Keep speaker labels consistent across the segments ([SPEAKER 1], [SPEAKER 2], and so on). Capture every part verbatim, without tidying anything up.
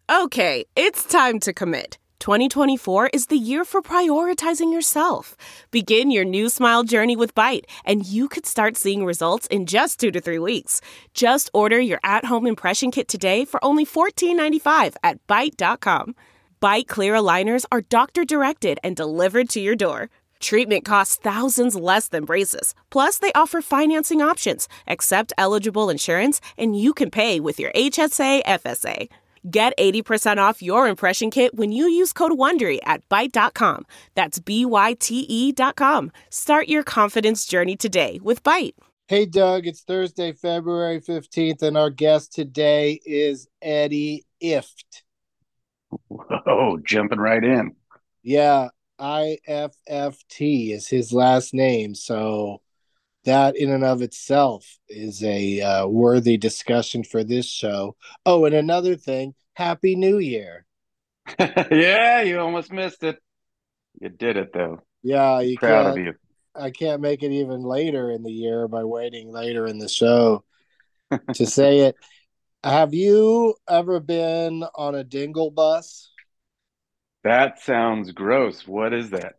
[SPEAKER 1] Okay, it's time to commit. twenty twenty-four is the year for prioritizing yourself. Begin your new smile journey with Byte, and you could start seeing results in just two to three weeks. Just order your at-home impression kit today for only fourteen ninety-five at byte dot com. Byte clear aligners are doctor-directed and delivered to your door. Treatment costs thousands less than braces. Plus, they offer financing options, accept eligible insurance, and you can pay with your H S A F S A. Get eighty percent off your impression kit when you use code WONDERY at byte dot com. That's B Y T E dot com. Start your confidence journey today with Byte.
[SPEAKER 2] Hey, Doug, it's Thursday, February fifteenth, and our guest today is Eddie Ifft.
[SPEAKER 3] Whoa, jumping right in.
[SPEAKER 2] Yeah, I F F T is his last name, so that in and of itself is a uh, worthy discussion for this show. Oh, and another thing, Happy New Year.
[SPEAKER 3] Yeah, you almost missed it. You did it, though.
[SPEAKER 2] Yeah, you
[SPEAKER 3] Proud
[SPEAKER 2] can't,
[SPEAKER 3] of you.
[SPEAKER 2] I can't make it even later in the year by waiting later in the show to say it. Have you ever been on a dingle bus?
[SPEAKER 3] That sounds gross. What is that?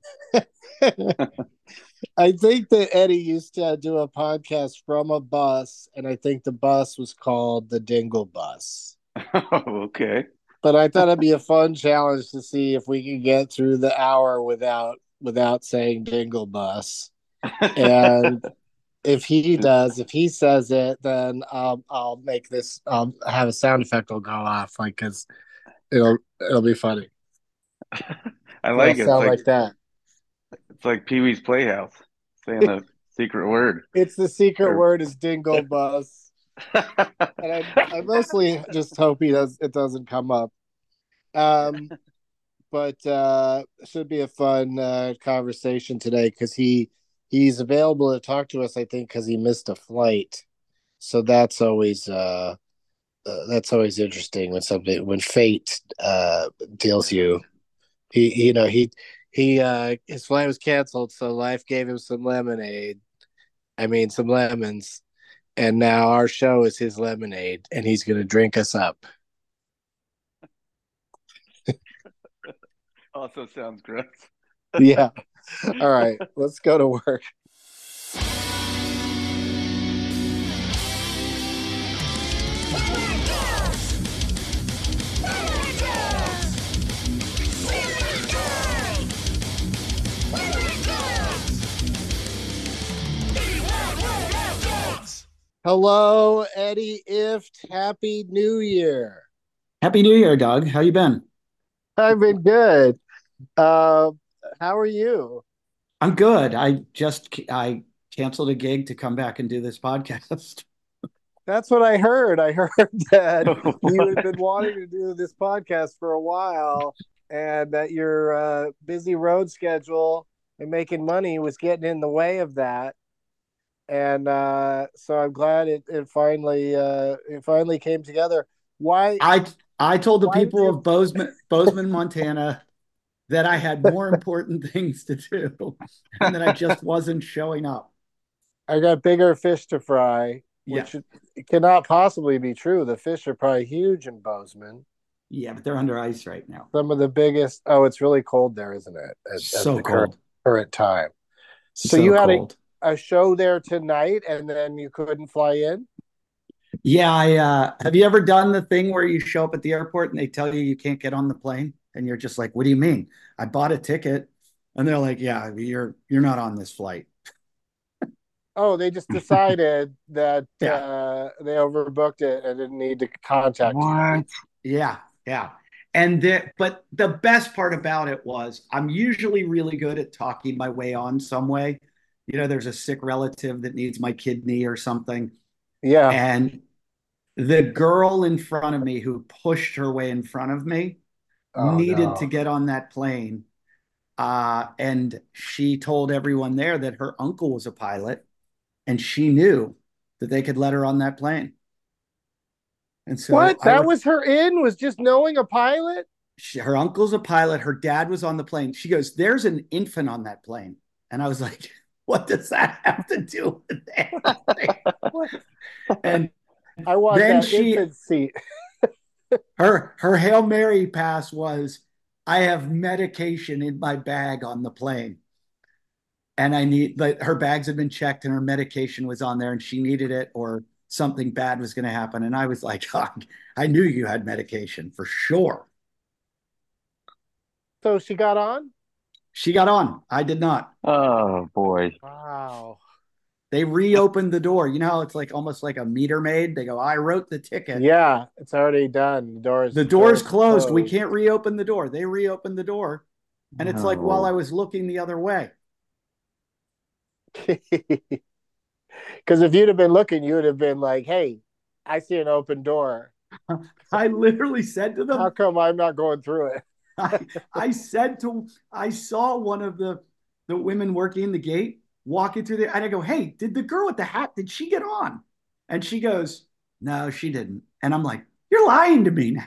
[SPEAKER 2] I think that Eddie used to do a podcast from a bus, and I think the bus was called the Dingle Bus.
[SPEAKER 3] Oh, okay.
[SPEAKER 2] But I thought it'd be a fun challenge to see if we could get through the hour without without saying Dingle Bus. And if he does, if he says it, then I'll I'll make this. I'll have a sound effect will go off, like because it'll it'll be funny.
[SPEAKER 3] I like
[SPEAKER 2] it'll
[SPEAKER 3] it.
[SPEAKER 2] Sound
[SPEAKER 3] It's like,
[SPEAKER 2] like that.
[SPEAKER 3] It's like Pee-wee's Playhouse saying the secret word.
[SPEAKER 2] It's the secret
[SPEAKER 3] Or...
[SPEAKER 2] word is Dingle Bus. And I, I mostly just hope he does it doesn't come up. Um, but uh, it should be a fun uh, conversation today because he he's available to talk to us. I think because he missed a flight, so that's always uh, uh, that's always interesting when something when fate uh, deals you. He you know he he uh, his flight was canceled, so life gave him some lemonade. I mean some lemons. And now our show is his lemonade, and he's going to drink us up.
[SPEAKER 3] Also sounds gross.
[SPEAKER 2] Yeah. All right. Let's go to work. Hello, Eddie Ifft. Happy New Year.
[SPEAKER 4] Happy New Year, Doug. How you been?
[SPEAKER 2] I've been good. Uh, how are you?
[SPEAKER 4] I'm good. I just I canceled a gig to come back and do this podcast.
[SPEAKER 2] That's what I heard. I heard that you had been wanting to do this podcast for a while, and that your uh, busy road schedule and making money was getting in the way of that. And uh, so I'm glad it, it finally uh, it finally came together. Why?
[SPEAKER 4] I I told the people
[SPEAKER 2] you...
[SPEAKER 4] of Bozeman, Bozeman, Montana, that I had more important things to do, and that I just wasn't showing up.
[SPEAKER 2] I got bigger fish to fry, which
[SPEAKER 4] Yeah.
[SPEAKER 2] cannot possibly be true. The fish are probably huge in Bozeman.
[SPEAKER 4] Yeah, but they're under ice right now.
[SPEAKER 2] Some of the biggest. Oh, it's really cold there, isn't it? At,
[SPEAKER 4] so
[SPEAKER 2] at the
[SPEAKER 4] cold.
[SPEAKER 2] Current, current time. So,
[SPEAKER 4] so
[SPEAKER 2] you had
[SPEAKER 4] cold.
[SPEAKER 2] A, a show there tonight, and then you couldn't fly in?
[SPEAKER 4] Yeah, I uh, have you ever done the thing where you show up at the airport and they tell you you can't get on the plane, and you're just like, "What do you mean? I bought a ticket," and they're like, "Yeah, you're you're not on this flight."
[SPEAKER 2] Oh, they just decided that
[SPEAKER 4] Yeah.
[SPEAKER 2] uh, they overbooked it and didn't need to contact
[SPEAKER 3] What?
[SPEAKER 2] you.
[SPEAKER 4] Yeah, yeah. And the, but the best part about it was I'm usually really good at talking my way on some way. You know, there's a sick relative that needs my kidney or something.
[SPEAKER 2] Yeah.
[SPEAKER 4] And the girl in front of me who pushed her way in front of me
[SPEAKER 2] Oh,
[SPEAKER 4] needed
[SPEAKER 2] no.
[SPEAKER 4] to get on that plane. Uh, and she told everyone there that her uncle was a pilot, and she knew that they could let her on that plane. And so
[SPEAKER 2] What?
[SPEAKER 4] I
[SPEAKER 2] That
[SPEAKER 4] re-
[SPEAKER 2] was her in? Was just knowing a pilot?
[SPEAKER 4] she, her uncle's a pilot. Her dad was on the plane. She goes, "There's an infant on that plane." And I was like, what does that have to do with anything? And
[SPEAKER 2] I want
[SPEAKER 4] then
[SPEAKER 2] that
[SPEAKER 4] she,
[SPEAKER 2] infant seat.
[SPEAKER 4] her her Hail Mary pass was, I have medication in my bag on the plane. And I need, like, her bags had been checked and her medication was on there and she needed it or something bad was going to happen. And I was like, oh, I knew you had medication for sure.
[SPEAKER 2] So she got on?
[SPEAKER 4] She got on. I did not.
[SPEAKER 3] Oh boy.
[SPEAKER 2] Wow.
[SPEAKER 4] They reopened the door. You know how it's like almost like a meter maid? They go, I wrote the ticket.
[SPEAKER 2] Yeah, it's already done. The door's
[SPEAKER 4] The door's closed.
[SPEAKER 2] closed.
[SPEAKER 4] We can't reopen the door. They reopened the door. And it's like while I was looking the other way.
[SPEAKER 2] Because if you'd have been looking, you would have been like, hey, I see an open door.
[SPEAKER 4] I literally said to them,
[SPEAKER 2] how come I'm not going through it?
[SPEAKER 4] I, I said to, I saw one of the, the women working the gate walking through there. And I go, hey, did the girl with the hat, did she get on? And she goes, no, she didn't. And I'm like, you're lying to me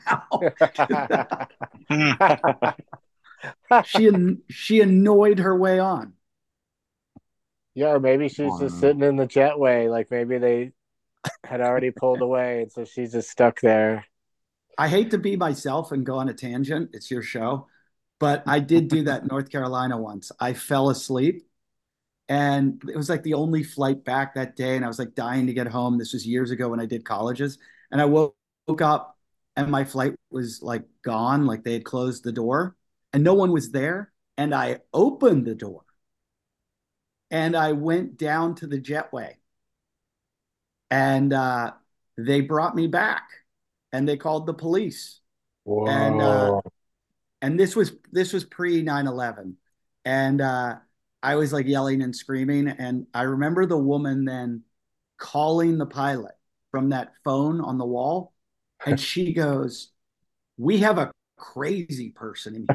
[SPEAKER 4] now. she, she annoyed her way on.
[SPEAKER 2] Yeah, or maybe she's just sitting in the jetway. Like maybe they had already pulled away, and so she's just stuck there.
[SPEAKER 4] I hate to be myself and go on a tangent. It's your show. But I did do that in North Carolina once. I fell asleep, and it was like the only flight back that day, and I was like dying to get home. This was years ago when I did colleges. And I woke, woke up, and my flight was like gone, like they had closed the door, and no one was there. And I opened the door. And I went down to the jetway, and uh, they brought me back, and they called the police.
[SPEAKER 2] Whoa.
[SPEAKER 4] And uh, and this was this was pre nine eleven, and uh, I was like yelling and screaming. And I remember the woman then calling the pilot from that phone on the wall, and she goes, "We have a crazy person in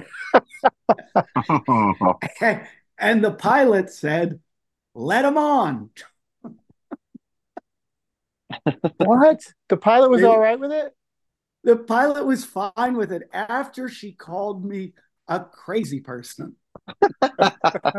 [SPEAKER 4] here," and the pilot said, let him on.
[SPEAKER 2] What? The pilot was it, all right with it?
[SPEAKER 4] The pilot was fine with it after she called me a crazy person.
[SPEAKER 2] uh,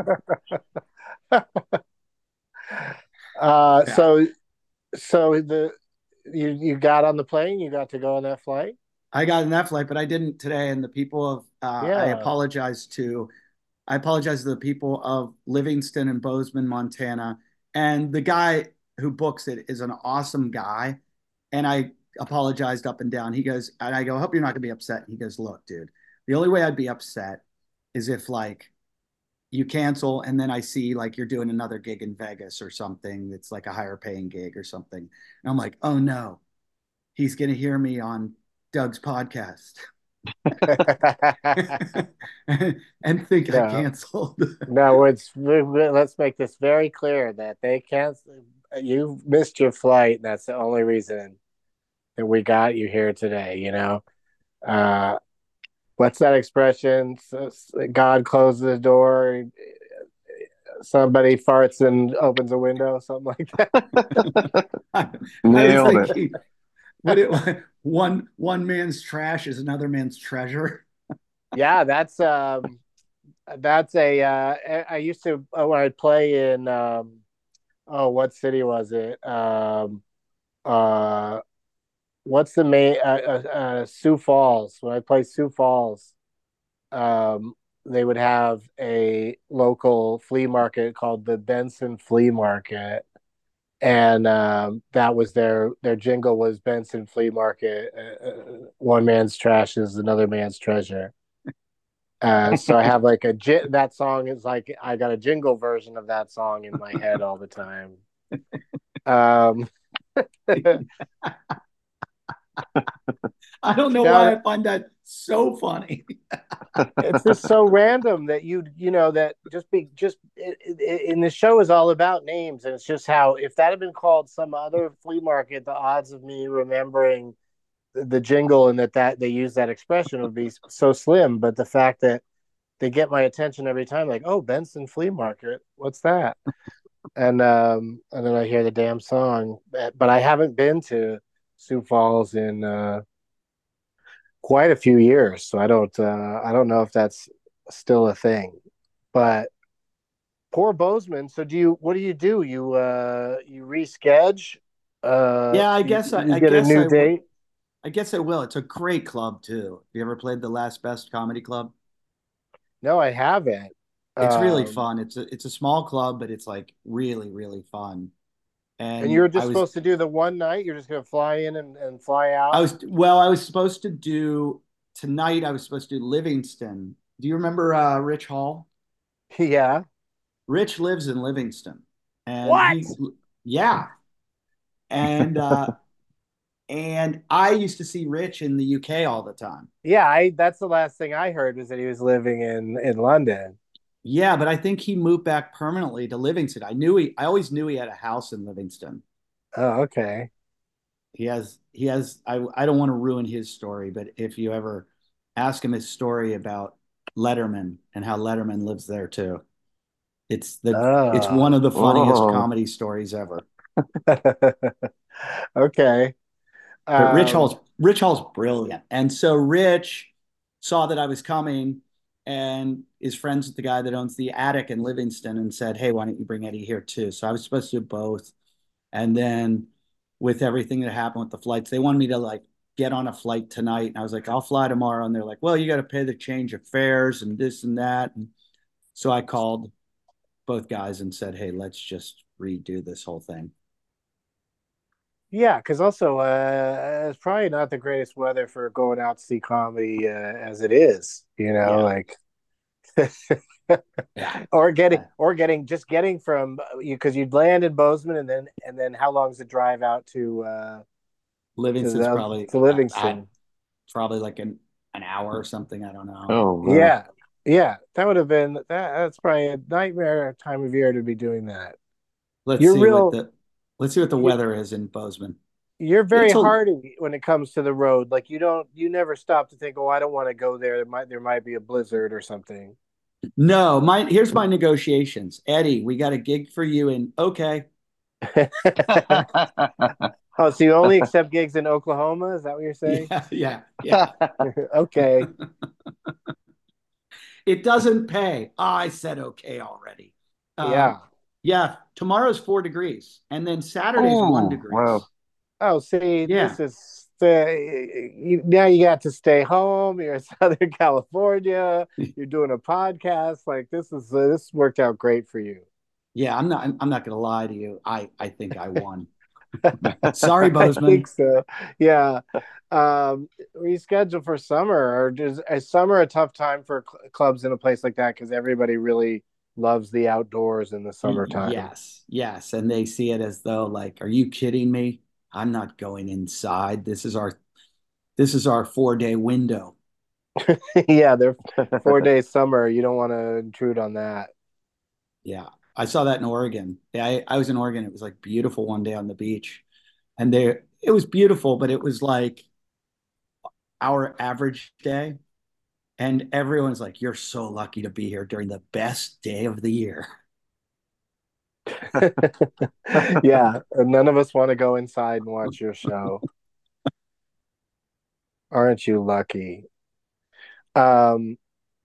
[SPEAKER 2] yeah. So, so the you you got on the plane. You got to go on that flight.
[SPEAKER 4] I got on that flight, but I didn't today. And the people of uh, yeah. I apologize to. I apologize to the people of Livingston and Bozeman, Montana. And the guy who books it is an awesome guy. And I apologized up and down. He goes, and I go, I hope you're not going to be upset. He goes, look, dude, the only way I'd be upset is if like you cancel and then I see like you're doing another gig in Vegas or something that's like a higher paying gig or something. And I'm like, oh no, he's going to hear me on Doug's podcast. and think no. I canceled.
[SPEAKER 2] No, it's let's make this very clear that they canceled. You missed your flight. And that's the only reason that we got you here today. You know, uh, what's that expression? God closes the door. Somebody farts and opens a window. Something like that.
[SPEAKER 3] Nailed it.
[SPEAKER 4] Thinking, what it one one man's trash is another man's treasure.
[SPEAKER 2] Yeah, that's um, that's a. Uh, I used to when I'd play in. Um, oh, what city was it? Um, uh, what's the main? Uh, uh, uh, Sioux Falls. When I play Sioux Falls, um, they would have a local flea market called the Benson Flea Market. And um, that was their their jingle was Benson Flea Market. Uh, one man's trash is another man's treasure. Uh, so I have like a that song is like I got a jingle version of that song in my head all the time. Um,
[SPEAKER 4] I don't know why I find that so funny.
[SPEAKER 2] It's just so random that you you know that just be just it, it, and the show is all about names, and it's just how if that had been called some other flea market, the odds of me remembering the, the jingle and that that they use that expression would be so slim. But the fact that they get my attention every time, like, oh, Benson Flea Market, what's that? and um and then I hear the damn song, but I haven't been to Sioux Falls in uh quite a few years, so I don't uh I don't know if that's still a thing. But poor Bozeman. So do you what do you do? You uh you reschedule? Uh
[SPEAKER 4] yeah, I guess
[SPEAKER 2] you,
[SPEAKER 4] I,
[SPEAKER 2] you
[SPEAKER 4] I
[SPEAKER 2] get
[SPEAKER 4] guess
[SPEAKER 2] a new
[SPEAKER 4] I,
[SPEAKER 2] date.
[SPEAKER 4] I guess I will. It's a great club too. You ever played the Last Best Comedy Club?
[SPEAKER 2] No, I haven't.
[SPEAKER 4] It's really
[SPEAKER 2] Um,
[SPEAKER 4] fun. It's a it's a small club, but it's like really, really fun.
[SPEAKER 2] and you
[SPEAKER 4] And
[SPEAKER 2] were
[SPEAKER 4] I
[SPEAKER 2] just
[SPEAKER 4] was
[SPEAKER 2] supposed to do the one night. You're just gonna fly in and, and fly
[SPEAKER 4] I
[SPEAKER 2] out.
[SPEAKER 4] was well, I was supposed to do tonight, I was supposed to do Livingston. Do you remember uh Rich Hall?
[SPEAKER 2] Yeah.
[SPEAKER 4] Rich lives in Livingston. And
[SPEAKER 2] What?
[SPEAKER 4] he yeah. And uh and I used to see Rich in the U K all the time.
[SPEAKER 2] Yeah, I. That's the last thing I heard was that he was living in in London.
[SPEAKER 4] Yeah, but I think he moved back permanently to Livingston. I knew he I always knew he had a house in Livingston.
[SPEAKER 2] Oh, okay.
[SPEAKER 4] He has he has I I don't want to ruin his story, but if you ever ask him his story about Letterman and how Letterman lives there too, it's the it's one
[SPEAKER 2] Oh.
[SPEAKER 4] of the funniest
[SPEAKER 3] Oh,
[SPEAKER 4] comedy stories ever.
[SPEAKER 2] Okay.
[SPEAKER 4] But Rich
[SPEAKER 2] Um,
[SPEAKER 4] Hall's Rich Hall's brilliant. And so Rich saw that I was coming and is friends with the guy that owns the attic in Livingston and said, "Hey, why don't you bring Eddie here too?" So I was supposed to do both. And then with everything that happened with the flights, they wanted me to like get on a flight tonight. And I was like, I'll fly tomorrow. And they're like, well, you got to pay the change of fares and this and that. And so I called both guys and said, hey, let's just redo this whole thing.
[SPEAKER 2] yeah, because also uh, it's probably not the greatest weather for going out to see comedy uh, as it is. You know,
[SPEAKER 4] Yeah.
[SPEAKER 2] like
[SPEAKER 4] Yeah.
[SPEAKER 2] or getting or getting just getting from you because you'd land in Bozeman and then and then how long's the drive out to uh to
[SPEAKER 4] Livingston's
[SPEAKER 2] the
[SPEAKER 4] probably,
[SPEAKER 2] to
[SPEAKER 4] I, I
[SPEAKER 2] Livingston?
[SPEAKER 4] probably like an, an hour or something. I don't know.
[SPEAKER 3] oh wow.
[SPEAKER 2] Yeah, yeah, that would have been that. That's probably a nightmare time of year to be doing that.
[SPEAKER 4] Let's
[SPEAKER 2] You're
[SPEAKER 4] see what
[SPEAKER 2] real.
[SPEAKER 4] the, let's see what the
[SPEAKER 2] You,
[SPEAKER 4] weather is in Bozeman.
[SPEAKER 2] you're very
[SPEAKER 4] It's a,
[SPEAKER 2] hardy when it comes to the road. Like you don't, you never stop to think, oh, I don't want to go there. There might, there might be a blizzard or something.
[SPEAKER 4] no, my, here's my negotiations. Eddie, we got a gig for you in, okay.
[SPEAKER 2] Oh, so you only accept gigs in Oklahoma? Is that what you're saying?
[SPEAKER 4] Yeah, yeah, yeah.
[SPEAKER 2] Okay.
[SPEAKER 4] It doesn't pay. Oh, I said okay already. Um,
[SPEAKER 2] Yeah.
[SPEAKER 4] yeah, tomorrow's four degrees, and then Saturday's one
[SPEAKER 3] Oh wow.
[SPEAKER 4] degrees.
[SPEAKER 2] Oh, see,
[SPEAKER 4] Yeah,
[SPEAKER 2] this is the you, now you got to stay home. You're in Southern California. You're doing a podcast. Like this is uh, this worked out great for you.
[SPEAKER 4] yeah. I'm not. I'm not going to lie to you. I I think I won. Sorry,
[SPEAKER 2] I think
[SPEAKER 4] Bozeman.
[SPEAKER 2] so. Yeah. Um, reschedule for summer, or does is summer a tough time for cl- clubs in a place like that because everybody really loves the outdoors in the summertime?
[SPEAKER 4] Yes, yes, and they see it as though like, are you kidding me? I'm not going inside. This is our this is our four day window.
[SPEAKER 2] Yeah, they're four days summer. You don't want to intrude on that.
[SPEAKER 4] Yeah, I saw that in Oregon. Yeah, I, I was in Oregon. It was like beautiful one day on the beach, and there it was beautiful, but it was like our average day. And everyone's like, you're so lucky to be here during the best day of the year.
[SPEAKER 2] Yeah, none of us want to go inside and watch your show. Aren't you lucky? Um,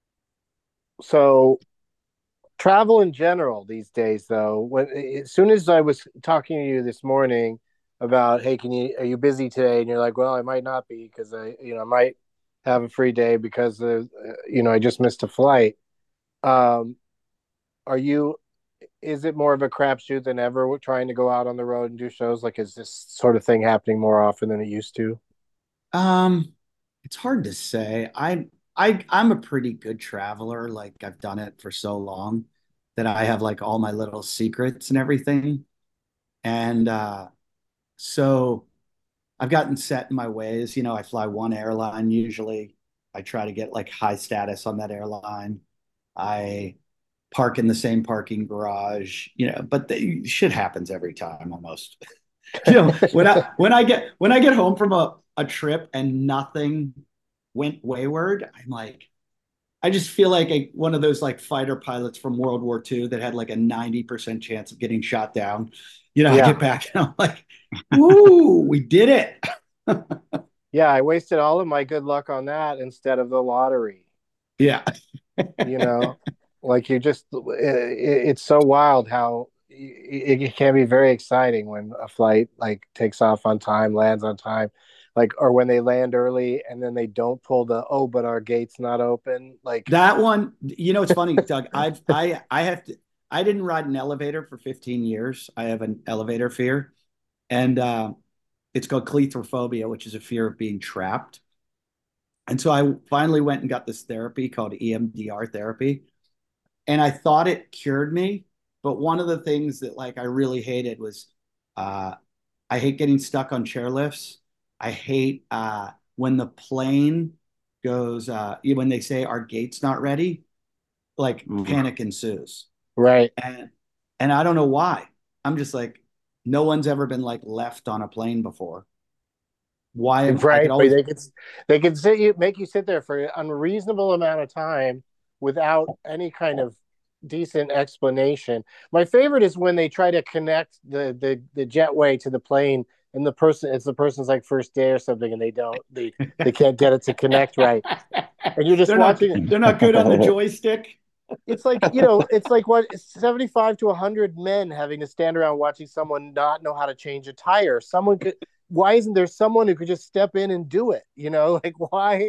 [SPEAKER 2] so travel in general these days, though, when as soon as I was talking to you this morning about, hey, can you are you busy today? And you're like, well, I might not be because I, you know, I might have a free day because of, uh, you know, I just missed a flight. Um, are you? Is it more of a crapshoot than ever trying to go out on the road and do shows? Like, is this sort of thing happening more often than it used to?
[SPEAKER 4] Um, it's hard to say. I I I'm a pretty good traveler. Like I've done it for so long that I have like all my little secrets and everything. And uh so I've gotten set in my ways. You know, I fly one airline usually. I try to get like high status on that airline. I park in the same parking garage, you know, but the, shit happens every time almost. You know, when I when I get when I get home from a, a trip and nothing went wayward, I'm like, I just feel like a, one of those like fighter pilots from World War Two that had like a ninety percent chance of getting shot down. You know, I get
[SPEAKER 2] Yeah,
[SPEAKER 4] back and I'm like, woo, we did it.
[SPEAKER 2] yeah. I wasted all of my good luck on that instead of the lottery.
[SPEAKER 4] Yeah.
[SPEAKER 2] You know, like you just it, it's so wild how it, it can be very exciting when a flight like takes off on time, lands on time. like, or when they land early and then they don't pull the, oh, but our gate's not open. Like
[SPEAKER 4] that one, you know, it's funny, Doug. I've I I have to. I didn't ride an elevator for fifteen years. I have an elevator fear, and uh, it's called cleithrophobia, which is a fear of being trapped. And so I finally went and got this therapy called E M D R therapy, and I thought it cured me. But one of the things that like I really hated was uh, I hate getting stuck on chairlifts. I hate uh, when the plane goes uh, when they say our gate's not ready, like
[SPEAKER 3] Ooh.
[SPEAKER 4] panic ensues.
[SPEAKER 2] right.
[SPEAKER 4] And and I don't know why. I'm just like, no one's ever been like left on a plane before. Why am I
[SPEAKER 2] Right,
[SPEAKER 4] could
[SPEAKER 2] but
[SPEAKER 4] always
[SPEAKER 2] they could they could sit you make you sit there for an unreasonable amount of time without any kind of decent explanation. My favorite is when they try to connect the the the jetway to the plane, and the person it's the person's like first day or something, and they don't they they can't get it to connect right, and you're just
[SPEAKER 4] they're not
[SPEAKER 2] watching.
[SPEAKER 4] they're not good on the joystick.
[SPEAKER 2] It's like, you know, it's like what seventy-five to one hundred men having to stand around watching someone not know how to change a tire. Someone could, why isn't there someone who could just step in and do it? You know, like why?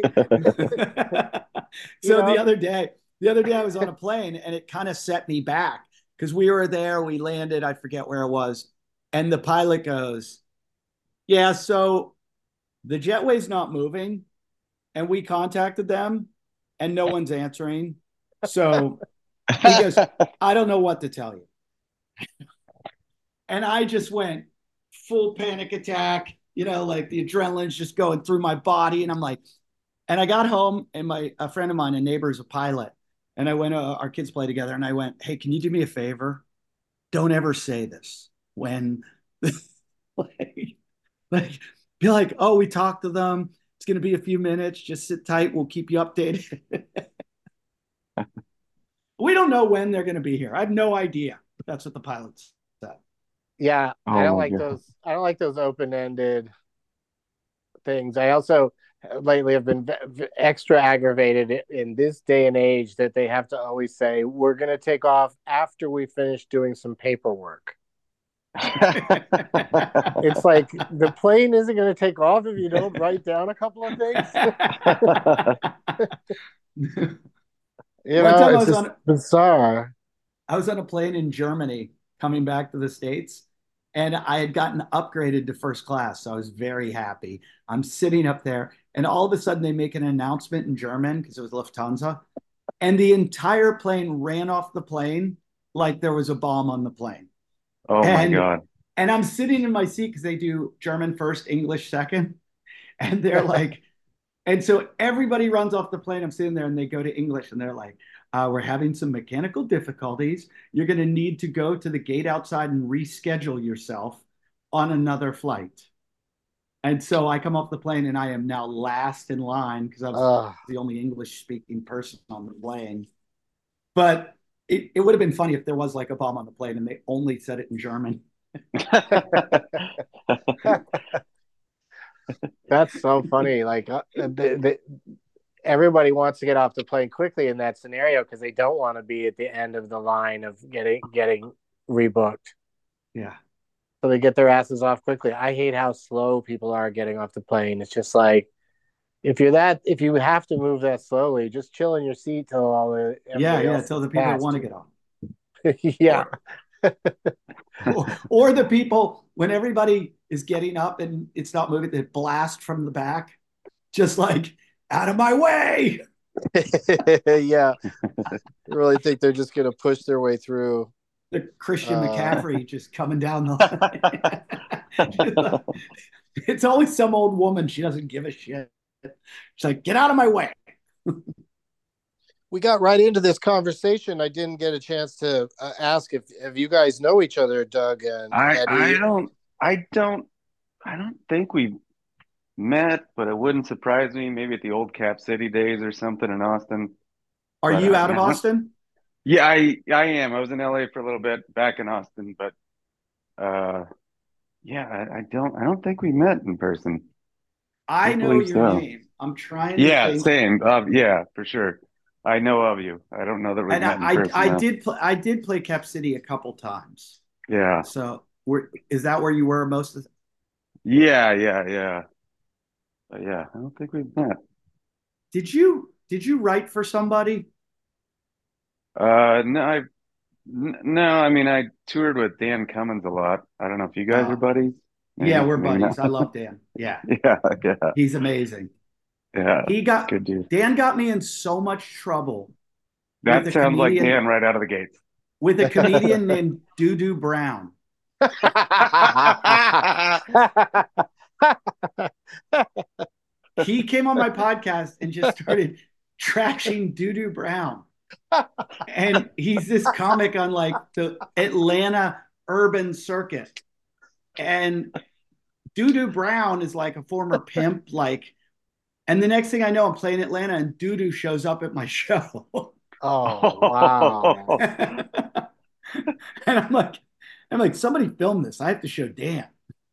[SPEAKER 4] So
[SPEAKER 2] know?
[SPEAKER 4] the other day, the other day I was on a plane and it kind of set me back because we were there, we landed, I forget where it was, and the pilot goes, "Yeah, so the jetway's not moving, and we contacted them, and no one's answering." So he goes, "I don't know what to tell you." And I just went full panic attack, you know, like the adrenaline's just going through my body. And I'm like, and I got home and my, a friend of mine, a neighbor is a pilot. And I went, uh, our kids play together. And I went, "Hey, can you do me a favor? Don't ever say this when like, like, be like, oh, we talked to them. It's going to be a few minutes. Just sit tight. We'll keep you updated." We don't know when they're going to be here. I have no idea. That's what the pilots said.
[SPEAKER 2] Yeah,
[SPEAKER 3] Oh
[SPEAKER 2] I don't
[SPEAKER 3] my
[SPEAKER 2] like
[SPEAKER 3] God.
[SPEAKER 2] those. I don't like those open-ended things. I also lately have been v- extra aggravated in this day and age that they have to always say, "We're going to take off after we finish doing some paperwork." It's like the plane isn't going to take off if you don't write down a couple of things. You
[SPEAKER 4] One
[SPEAKER 2] know,
[SPEAKER 4] time I
[SPEAKER 2] it's
[SPEAKER 4] was
[SPEAKER 2] just
[SPEAKER 4] on
[SPEAKER 2] bizarre.
[SPEAKER 4] I was on a plane in Germany coming back to the States, and I had gotten upgraded to first class. So I was very happy. I'm sitting up there, and all of a sudden they make an announcement in German because it was Lufthansa, and the entire plane ran off the plane like there was a bomb on the plane.
[SPEAKER 3] Oh my
[SPEAKER 4] And
[SPEAKER 3] God.
[SPEAKER 4] and I'm sitting in my seat because they do German first, English second, and they're like, and so everybody runs off the plane. I'm sitting there and they go to English and they're like, uh, "We're having some mechanical difficulties. You're going to need to go to the gate outside and reschedule yourself on another flight." And so I come off the plane and I am now last in line because I was
[SPEAKER 2] Uh,
[SPEAKER 4] the only English speaking person on the plane. But it, it would have been funny if there was like a bomb on the plane and they only said it in German.
[SPEAKER 2] that's so funny. Like uh, the, the, everybody wants to get off the plane quickly in that scenario because they don't want to be at the end of the line of getting getting rebooked.
[SPEAKER 4] Yeah.
[SPEAKER 2] So they get their asses off quickly. I hate how slow people are getting off the plane. It's just like if you're that if you have to move that slowly, just chill in your seat till all the
[SPEAKER 4] Yeah, yeah.
[SPEAKER 2] else
[SPEAKER 4] Tell the people that want to get off.
[SPEAKER 2] yeah.
[SPEAKER 4] Or, or the people when everybody is getting up and it's not moving, they blast from the back, just like out of my way.
[SPEAKER 2] Yeah. I really think they're just gonna push their way through.
[SPEAKER 4] The Christian
[SPEAKER 2] Uh,
[SPEAKER 4] McCaffrey just coming down the line. It's always some old woman. She doesn't give a shit. She's like, "Get out of my way."
[SPEAKER 2] we got right into this conversation. I didn't get a chance to uh, ask if if you guys know each other, Doug and
[SPEAKER 3] I
[SPEAKER 2] Eddie.
[SPEAKER 3] I don't I don't I don't think we met, but it wouldn't surprise me. Maybe at the old Cap City days or something in Austin.
[SPEAKER 4] Are
[SPEAKER 3] But
[SPEAKER 4] you
[SPEAKER 3] uh,
[SPEAKER 4] out of
[SPEAKER 3] yeah,
[SPEAKER 4] Austin?
[SPEAKER 3] yeah, I I am. I was in L A for a little bit, back in Austin, but uh, yeah, I, I don't I don't think we met in person.
[SPEAKER 4] I
[SPEAKER 3] Don't
[SPEAKER 4] know
[SPEAKER 3] believe
[SPEAKER 4] your
[SPEAKER 3] so.
[SPEAKER 4] name. I'm trying to
[SPEAKER 3] Yeah,
[SPEAKER 4] think.
[SPEAKER 3] same. Uh, yeah, for sure. I know of you. I don't know that we've
[SPEAKER 4] And I,
[SPEAKER 3] met in
[SPEAKER 4] I,
[SPEAKER 3] person
[SPEAKER 4] I
[SPEAKER 3] though.
[SPEAKER 4] did, play, I did play Cap City a couple times.
[SPEAKER 3] Yeah,
[SPEAKER 4] So, were, is that where you were most of? The,
[SPEAKER 3] yeah, yeah, yeah. But yeah, I don't think we've met.
[SPEAKER 4] Did you did you write for somebody?
[SPEAKER 3] Uh, no, I n- no, I mean I toured with Dan Cummins a lot. I don't know if you guys are
[SPEAKER 4] Oh,
[SPEAKER 3] buddies.
[SPEAKER 4] yeah,
[SPEAKER 3] Maybe,
[SPEAKER 4] we're
[SPEAKER 3] maybe
[SPEAKER 4] buddies.
[SPEAKER 3] not.
[SPEAKER 4] I love Dan. Yeah,
[SPEAKER 3] Yeah, yeah,
[SPEAKER 4] he's amazing.
[SPEAKER 3] yeah.
[SPEAKER 4] He got
[SPEAKER 3] Good dude.
[SPEAKER 4] Dan got me in so much trouble with
[SPEAKER 3] That
[SPEAKER 4] a
[SPEAKER 3] sounds like
[SPEAKER 4] comedian
[SPEAKER 3] Dan right out of the gates.
[SPEAKER 4] with a comedian named Doo Brown. He came on my podcast and just started trashing Doo Brown. And he's this comic on like the Atlanta urban circuit. And Doo Brown is like a former pimp, like, and the next thing I know, I'm playing Atlanta and Doo shows up at my show.
[SPEAKER 2] Oh, wow.
[SPEAKER 4] And I'm like, I'm like, somebody film this. I have to show Dan.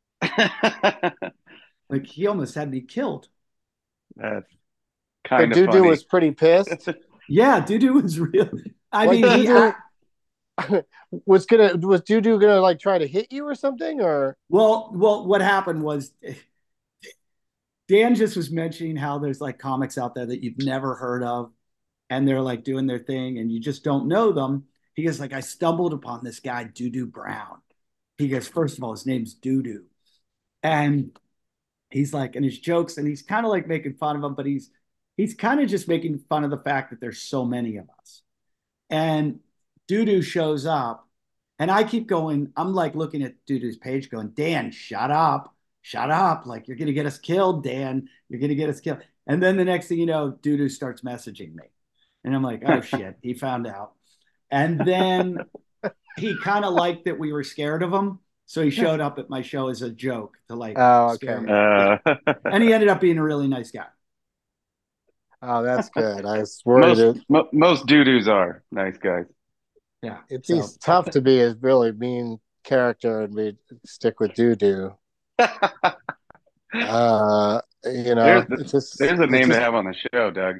[SPEAKER 4] Like he almost had me killed.
[SPEAKER 3] That's
[SPEAKER 2] So
[SPEAKER 3] kind of
[SPEAKER 2] Doo
[SPEAKER 3] funny.
[SPEAKER 2] was pretty pissed.
[SPEAKER 4] Yeah, Doo was real. I
[SPEAKER 2] Like,
[SPEAKER 4] mean, he
[SPEAKER 2] Doo-Doo-
[SPEAKER 4] I-
[SPEAKER 2] was gonna was Doo gonna like try to hit you or something, or
[SPEAKER 4] well, well, what happened was Dan just was mentioning how there's like comics out there that you've never heard of, and they're like doing their thing, and you just don't know them. He goes like, I stumbled upon this guy, Doo Brown. He goes, first of all, his name's Doo, and he's like, and his jokes, and he's kind of like making fun of him, but he's he's kind of just making fun of the fact that there's so many of us. And Doo shows up, and I keep going. I'm like looking at Doo page, going, Dan, shut up, shut up! Like you're gonna get us killed, Dan. You're gonna get us killed. And then the next thing you know, Doo starts messaging me, and I'm like, oh shit, he found out. And then he kind of liked that we were scared of him, so he showed up at my show as a joke to like
[SPEAKER 2] oh,
[SPEAKER 4] scare
[SPEAKER 2] okay.
[SPEAKER 4] me. Yeah.
[SPEAKER 3] Uh,
[SPEAKER 4] And he ended up being a really nice guy.
[SPEAKER 2] Oh, that's good. I was worried.
[SPEAKER 3] most
[SPEAKER 2] It,
[SPEAKER 3] mo most doo-doos are nice guys.
[SPEAKER 4] Yeah.
[SPEAKER 2] it's
[SPEAKER 4] So
[SPEAKER 2] he's tough to be a really mean character and be stick with Doo Doo. Uh, you know,
[SPEAKER 3] There's the,
[SPEAKER 2] it's just
[SPEAKER 3] there's a
[SPEAKER 2] it's
[SPEAKER 3] name
[SPEAKER 2] just,
[SPEAKER 3] to have on the show, Doug.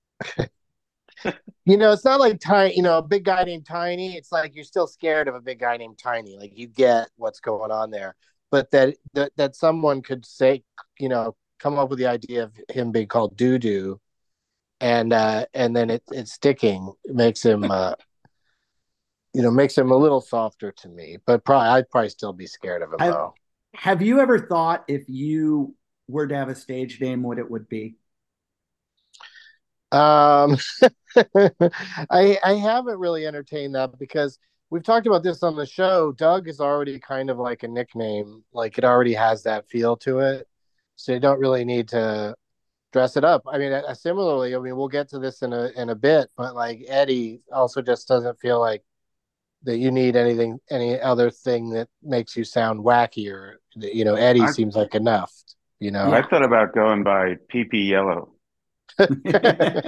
[SPEAKER 2] you know, it's not like Tiny, you know, a big guy named Tiny. It's like you're still scared of a big guy named Tiny. Like you get what's going on there, but that that, that someone could say, you know, come up with the idea of him being called Doo Doo, and uh, and then it it's sticking makes him, uh, you know, makes him a little softer to me. But probably I'd probably still be scared of him
[SPEAKER 4] have,
[SPEAKER 2] though.
[SPEAKER 4] have you ever thought if you were to have a stage name, what it would be?
[SPEAKER 2] Um, I I haven't really entertained that because we've talked about this on the show. Doug is already kind of like a nickname, like it already has that feel to it, so you don't really need to dress it up. I mean, uh, similarly, I mean, we'll get to this in a in a bit, but like Eddie also just doesn't feel like that you need anything, any other thing that makes you sound wacky or you know, Eddie
[SPEAKER 3] I
[SPEAKER 2] seems like enough, you know.
[SPEAKER 3] I
[SPEAKER 4] Yeah.
[SPEAKER 3] thought about going by P P Yellow.
[SPEAKER 4] He's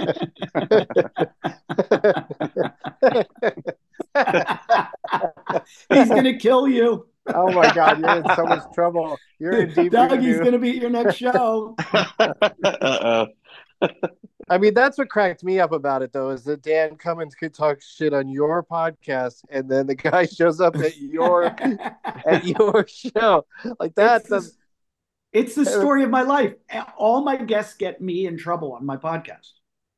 [SPEAKER 4] gonna kill you.
[SPEAKER 2] Oh my God, you're in so much trouble. You're in deep
[SPEAKER 4] Doug, he's
[SPEAKER 2] doo-doo.
[SPEAKER 4] gonna be at your next show.
[SPEAKER 3] Uh-oh.
[SPEAKER 2] I mean, that's what cracked me up about it, though, is that Dan Cummins could talk shit on your podcast, and then the guy shows up at your at your show. Like that
[SPEAKER 4] It's,
[SPEAKER 2] does.
[SPEAKER 4] the, it's the story of my life. All my guests get me in trouble on my podcast.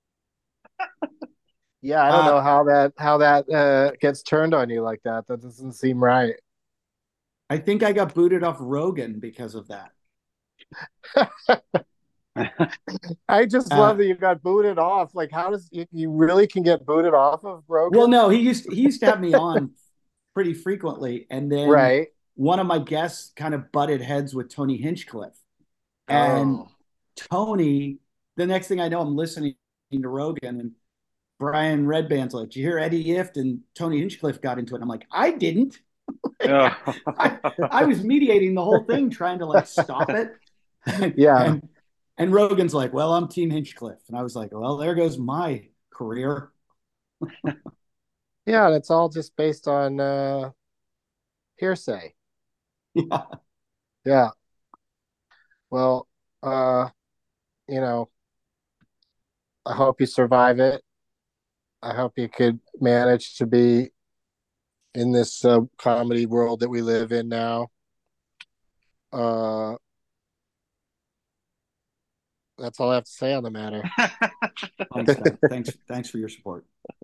[SPEAKER 2] Yeah, I don't
[SPEAKER 4] Uh,
[SPEAKER 2] know how that how that uh, gets turned on you like that. That doesn't seem right.
[SPEAKER 4] I think I got booted off Rogan because of that.
[SPEAKER 2] I just
[SPEAKER 4] Uh,
[SPEAKER 2] love that you got booted off. Like, how does you, you really can get booted off of Rogan?
[SPEAKER 4] Well, no, he used he used to have me on pretty frequently, and then
[SPEAKER 2] Right.
[SPEAKER 4] one of my guests kind of butted heads with Tony Hinchcliffe, and
[SPEAKER 2] Oh.
[SPEAKER 4] Tony. The next thing I know, I'm listening to Rogan, and Brian Redband's like, "Did you hear Eddie Ift and Tony Hinchcliffe got into it?" And I'm like, "I didn't.
[SPEAKER 3] Oh.
[SPEAKER 4] I, I was mediating the whole thing, trying to like stop it."
[SPEAKER 2] Yeah.
[SPEAKER 4] And and Rogan's like, "Well, I'm Team Hinchcliffe," and I was like, "Well, there goes my career."
[SPEAKER 2] Yeah, that's all just based on uh, hearsay.
[SPEAKER 4] Yeah.
[SPEAKER 2] Yeah. Well, uh, you know, I hope you survive it. I hope you could manage to be in this uh, comedy world that we live in now. Uh, That's all I have to say on the matter.
[SPEAKER 4] Thanks, Doug. thanks, thanks for your support.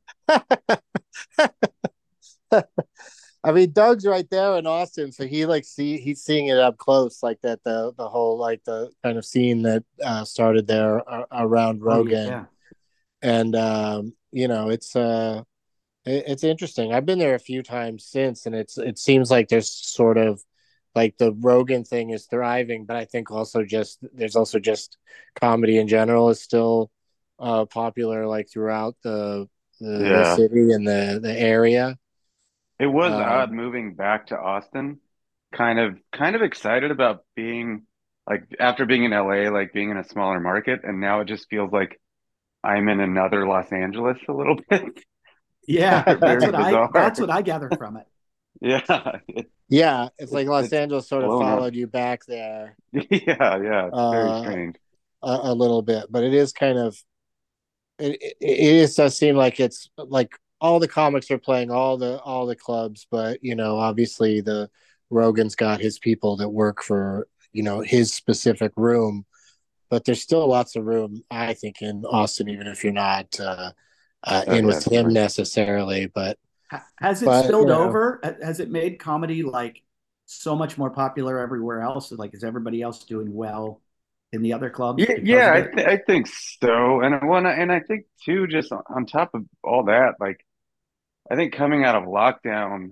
[SPEAKER 2] I mean, Doug's right there in Austin, so he like see he's seeing it up close, like that the the whole like the kind of scene that uh, started there uh, around Rogan,
[SPEAKER 4] oh, yeah.
[SPEAKER 2] and um, you know it's uh it, it's interesting. I've been there a few times since, and it's it seems like there's sort of like the Rogan thing is thriving, but I think also just there's also just comedy in general is still uh, popular like throughout the the, the
[SPEAKER 3] Yeah.
[SPEAKER 2] city and the the area.
[SPEAKER 3] It was
[SPEAKER 2] Um,
[SPEAKER 3] odd moving back to Austin. Kind of kind of excited about being like after being in L A, like being in a smaller market, and now it just feels like I'm in another Los Angeles a little bit.
[SPEAKER 4] Yeah, that's
[SPEAKER 3] Very
[SPEAKER 4] what I
[SPEAKER 3] bizarre.
[SPEAKER 4] that's what I gathered from it.
[SPEAKER 3] Yeah. It,
[SPEAKER 2] Yeah, it's like
[SPEAKER 3] it,
[SPEAKER 2] Los
[SPEAKER 3] it's
[SPEAKER 2] Angeles sort of
[SPEAKER 3] blown up.
[SPEAKER 2] followed you back there
[SPEAKER 3] Yeah, yeah. It's very
[SPEAKER 2] uh,
[SPEAKER 3] strange.
[SPEAKER 2] a, a little bit, but it is kind of it, it, it is, does seem like it's like all the comics are playing all the all the clubs, but you know, obviously the Rogan's got his people that work for you know his specific room, but there's still lots of room, I think, in Austin, even if you're not uh, uh,
[SPEAKER 3] Oh
[SPEAKER 2] in
[SPEAKER 3] yeah,
[SPEAKER 2] with him
[SPEAKER 3] definitely.
[SPEAKER 2] necessarily. But
[SPEAKER 4] Ha- Has it
[SPEAKER 2] but you
[SPEAKER 4] spilled
[SPEAKER 2] know,
[SPEAKER 4] over? Ha- Has it made comedy like so much more popular everywhere else? Like, is everybody else doing well in the other clubs
[SPEAKER 3] Yeah,
[SPEAKER 4] because
[SPEAKER 3] yeah,
[SPEAKER 4] of
[SPEAKER 3] I
[SPEAKER 4] it?
[SPEAKER 3] th I think so. And I wanna and I think too, just on on top of all that, like I think coming out of lockdown,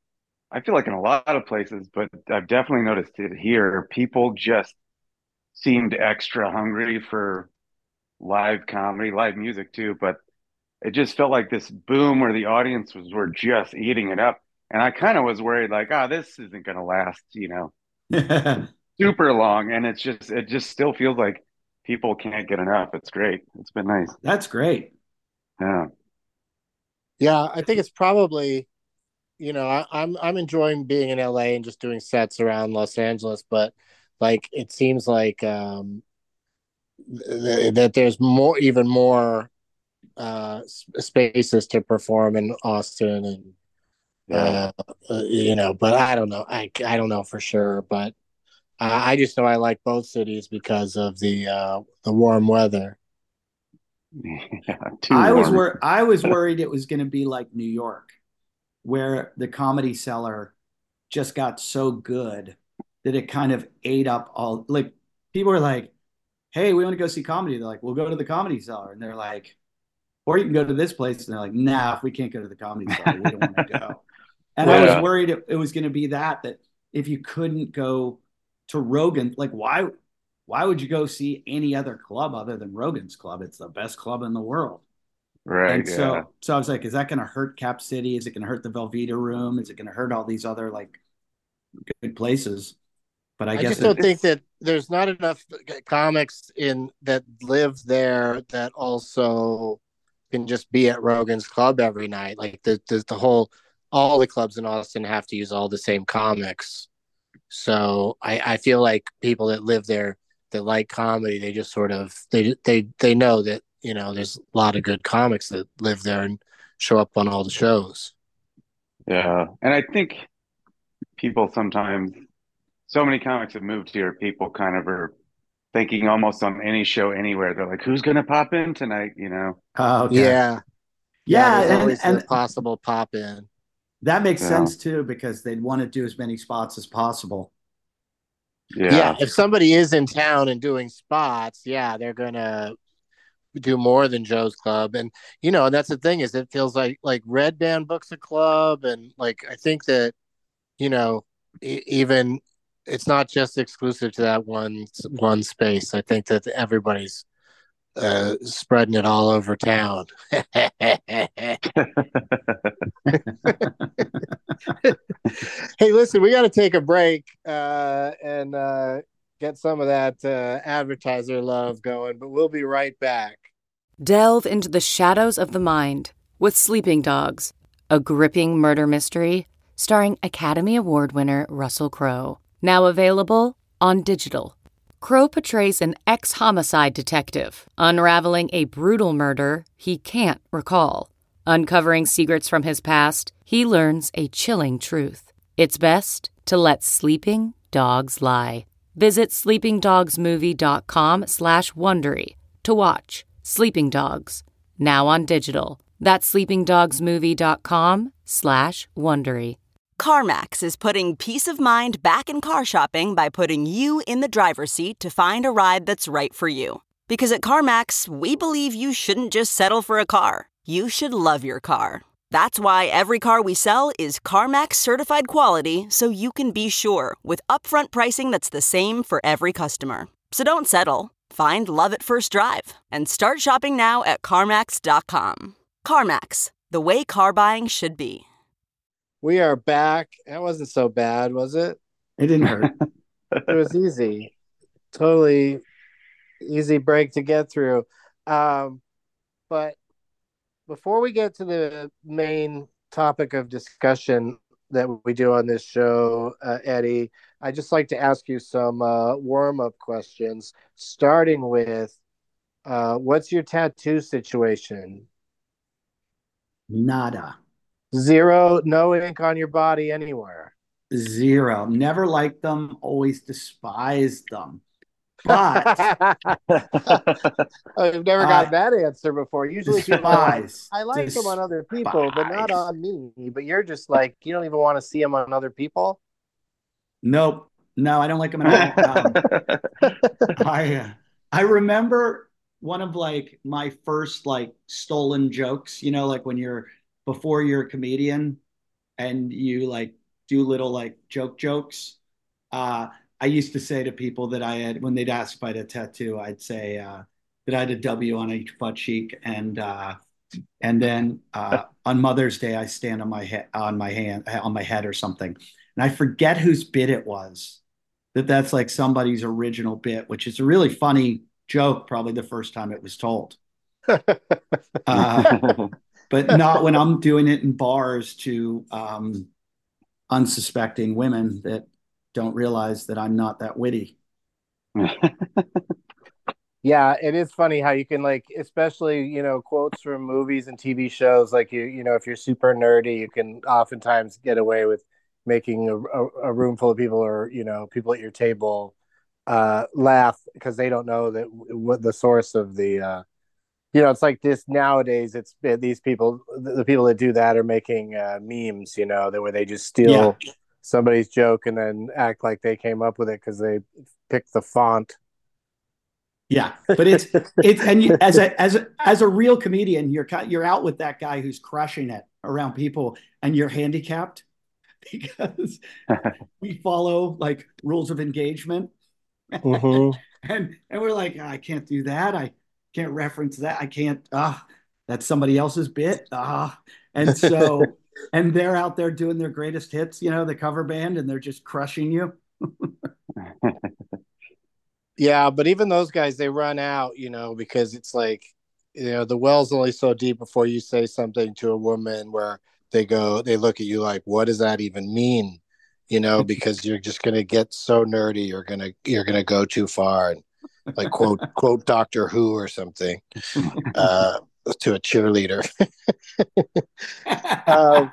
[SPEAKER 3] I feel like in a lot of places, but I've definitely noticed it here, people just seemed extra hungry for live comedy, live music too, but it just felt like this boom where the audience was were just eating it up. And I kind of was worried like, ah, this isn't gonna last, you know, super long. And it's just it just still feels like people can't get enough. It's great. It's been nice.
[SPEAKER 4] That's great.
[SPEAKER 3] Yeah.
[SPEAKER 2] yeah, I think it's probably you know I, I'm I'm enjoying being in L A and just doing sets around Los Angeles, but like it seems like um, th- that there's more, even more uh, spaces to perform in Austin, and
[SPEAKER 3] Yeah.
[SPEAKER 2] uh, uh, you know, but I don't know, I I don't know for sure, but I, I just know I like both cities because of the uh, the warm weather.
[SPEAKER 3] Yeah. Too
[SPEAKER 4] I was
[SPEAKER 3] warm.
[SPEAKER 4] wor- I was worried it was going to be like New York, where the Comedy Cellar just got so good that it kind of ate up all. Like people were like, "Hey, we want to go see comedy." They're like, "We'll go to the Comedy Cellar," and they're like, "Or you can go to this place," and they're like, "Nah, if we can't go to the Comedy Cellar, we don't want to go." And I was
[SPEAKER 3] Yeah.
[SPEAKER 4] worried it, it was going to be that that if you couldn't go to Rogan, like why why would you go see any other club other than Rogan's club? It's the best club in the world.
[SPEAKER 3] Right.
[SPEAKER 4] And
[SPEAKER 3] Yeah.
[SPEAKER 4] so so I was like, is that going to hurt Cap City? Is it going to hurt the Velveeta Room? Is it going to hurt all these other like good places? But I
[SPEAKER 2] I
[SPEAKER 4] guess
[SPEAKER 2] just
[SPEAKER 3] It,
[SPEAKER 4] it
[SPEAKER 2] don't think
[SPEAKER 3] it's
[SPEAKER 2] that there's not enough comics in that live there that also can just be at Rogan's Club every night. Like the the, the whole all the clubs in Austin have to use all the same comics. So I, I feel like people that live there that like comedy, they just sort of they they they know that you know there's a lot of good comics that live there and show up on all the shows.
[SPEAKER 3] yeah. And I think people sometimes so many comics have moved here, people kind of are thinking almost on any show anywhere. They're like, who's gonna pop in tonight? You know?
[SPEAKER 4] uh, okay.
[SPEAKER 2] Yeah, yeah.
[SPEAKER 4] Yeah,
[SPEAKER 2] There's
[SPEAKER 4] and
[SPEAKER 2] always the
[SPEAKER 4] and
[SPEAKER 2] possible pop in.
[SPEAKER 4] that makes
[SPEAKER 3] Yeah.
[SPEAKER 4] sense too because they'd want to do as many spots as possible.
[SPEAKER 2] Yeah,
[SPEAKER 3] Yeah.
[SPEAKER 2] if somebody is in town and doing spots, yeah, they're gonna do more than Joe's Club, and you know, and that's the thing is, it feels like like Red Band books a club, and like I think that you know, e- even it's not just exclusive to that one one space. I think that everybody's uh, spreading it all over town. Hey, listen, we got to take a break uh, and uh, get some of that uh, advertiser love going, but we'll be right back.
[SPEAKER 5] Delve into the shadows of the mind with Sleeping Dogs, a gripping murder mystery starring Academy Award winner Russell Crowe. Now available on digital. Crowe portrays an ex-homicide detective unraveling a brutal murder he can't recall. Uncovering secrets from his past, he learns a chilling truth. It's best to let sleeping dogs lie. Visit sleepingdogsmovie.com slash Wondery to watch Sleeping Dogs, now on digital. That's sleepingdogsmovie.com slash Wondery.
[SPEAKER 6] CarMax is putting peace of mind back in car shopping by putting you in the driver's seat to find a ride that's right for you. Because at CarMax, we believe you shouldn't just settle for a car. You should love your car. That's why every car we sell is CarMax certified quality, so you can be sure with upfront pricing that's the same for every customer. So don't settle. Find love at first drive and start shopping now at CarMax dot com. CarMax, the way car buying should be.
[SPEAKER 2] We are back. That wasn't so bad, was it?
[SPEAKER 4] It didn't hurt.
[SPEAKER 2] It was easy. Totally easy break to get through. Um, but before we get to the main topic of discussion that we do on this show, uh, Eddie, I'd just like to ask you some uh, warm-up questions, starting with uh, what's your tattoo situation?
[SPEAKER 4] Nada.
[SPEAKER 2] Zero, no ink on your body anywhere.
[SPEAKER 4] Zero. Never liked them, always despised them. But
[SPEAKER 2] I've never
[SPEAKER 4] uh,
[SPEAKER 2] gotten that answer before. Usually people are like, I like
[SPEAKER 4] despise.
[SPEAKER 2] them on other people, but not on me. But you're just like, you don't even want to see them on other people?
[SPEAKER 4] Nope. No, I don't like them at all. Um, I, uh, I remember one of like my first like stolen jokes, you know, like when you're before you're a comedian and you like do little like joke jokes. Uh, I used to say to people that I had, when they'd ask if I had a tattoo, I'd say uh, that I had a W on each butt cheek, and uh, and then uh, on Mother's Day I stand on my head, on my hand, on my head or something, and I forget whose bit it was. That that's like somebody's original bit, which is a really funny joke. Probably the first time it was told. uh, But not when I'm doing it in bars to um, unsuspecting women that don't realize that I'm not that witty.
[SPEAKER 2] Yeah, it is funny how you can like, especially, you know, quotes from movies and T V shows. Like you, you know, if you're super nerdy, you can oftentimes get away with making a, a, a room full of people, or you know, people at your table uh, laugh because they don't know that what the source of the. Uh, You know, it's like this nowadays. It's these people, the people that do that are making uh, memes, you know, that where they just steal yeah. somebody's joke and then act like they came up with it because they picked the font.
[SPEAKER 4] Yeah, but it's it's and you, as a as a as a real comedian, you're you're out with that guy who's crushing it around people, and you're handicapped because we follow like rules of engagement,
[SPEAKER 2] mm-hmm.
[SPEAKER 4] and and we're like, I can't do that. I can't reference that. I can't. Ah, that's somebody else's bit. Ah, and so, and they're out there doing their greatest hits, you know, the cover band, and they're just crushing you.
[SPEAKER 2] Yeah, but even those guys, they run out, you know, because it's like, you know, the well's only so deep before you say something to a woman where they go, they look at you like, what does that even mean? You know, because you're just gonna get so nerdy, you're gonna you're gonna go too far and like quote quote Doctor Who or something uh, to a cheerleader. um,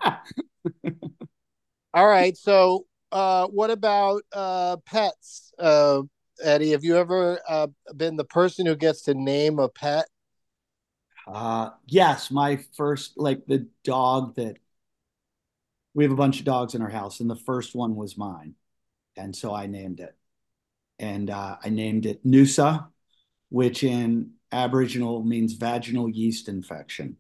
[SPEAKER 2] all right, so uh, what about uh, pets, uh, Eddie? Have you ever uh, been the person who gets to name a pet?
[SPEAKER 4] Uh, yes, my first, like the dog that we have a bunch of dogs in our house, and the first one was mine, and so I named it. And uh, I named it Noosa, which in Aboriginal means vaginal yeast infection.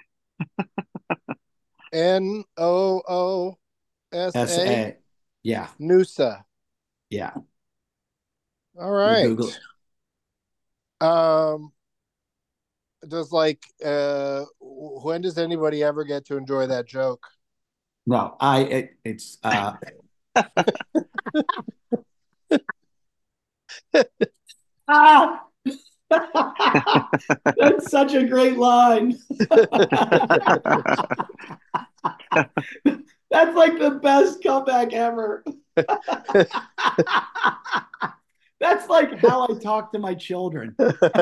[SPEAKER 2] N O O S A?
[SPEAKER 4] Yeah.
[SPEAKER 2] Noosa.
[SPEAKER 4] Yeah.
[SPEAKER 2] All right. Um, does like, uh, when does anybody ever get to enjoy that joke?
[SPEAKER 4] No, I, it, it's, uh, ah, that's such a great line. That's like the best comeback ever. That's like how I talk to my children.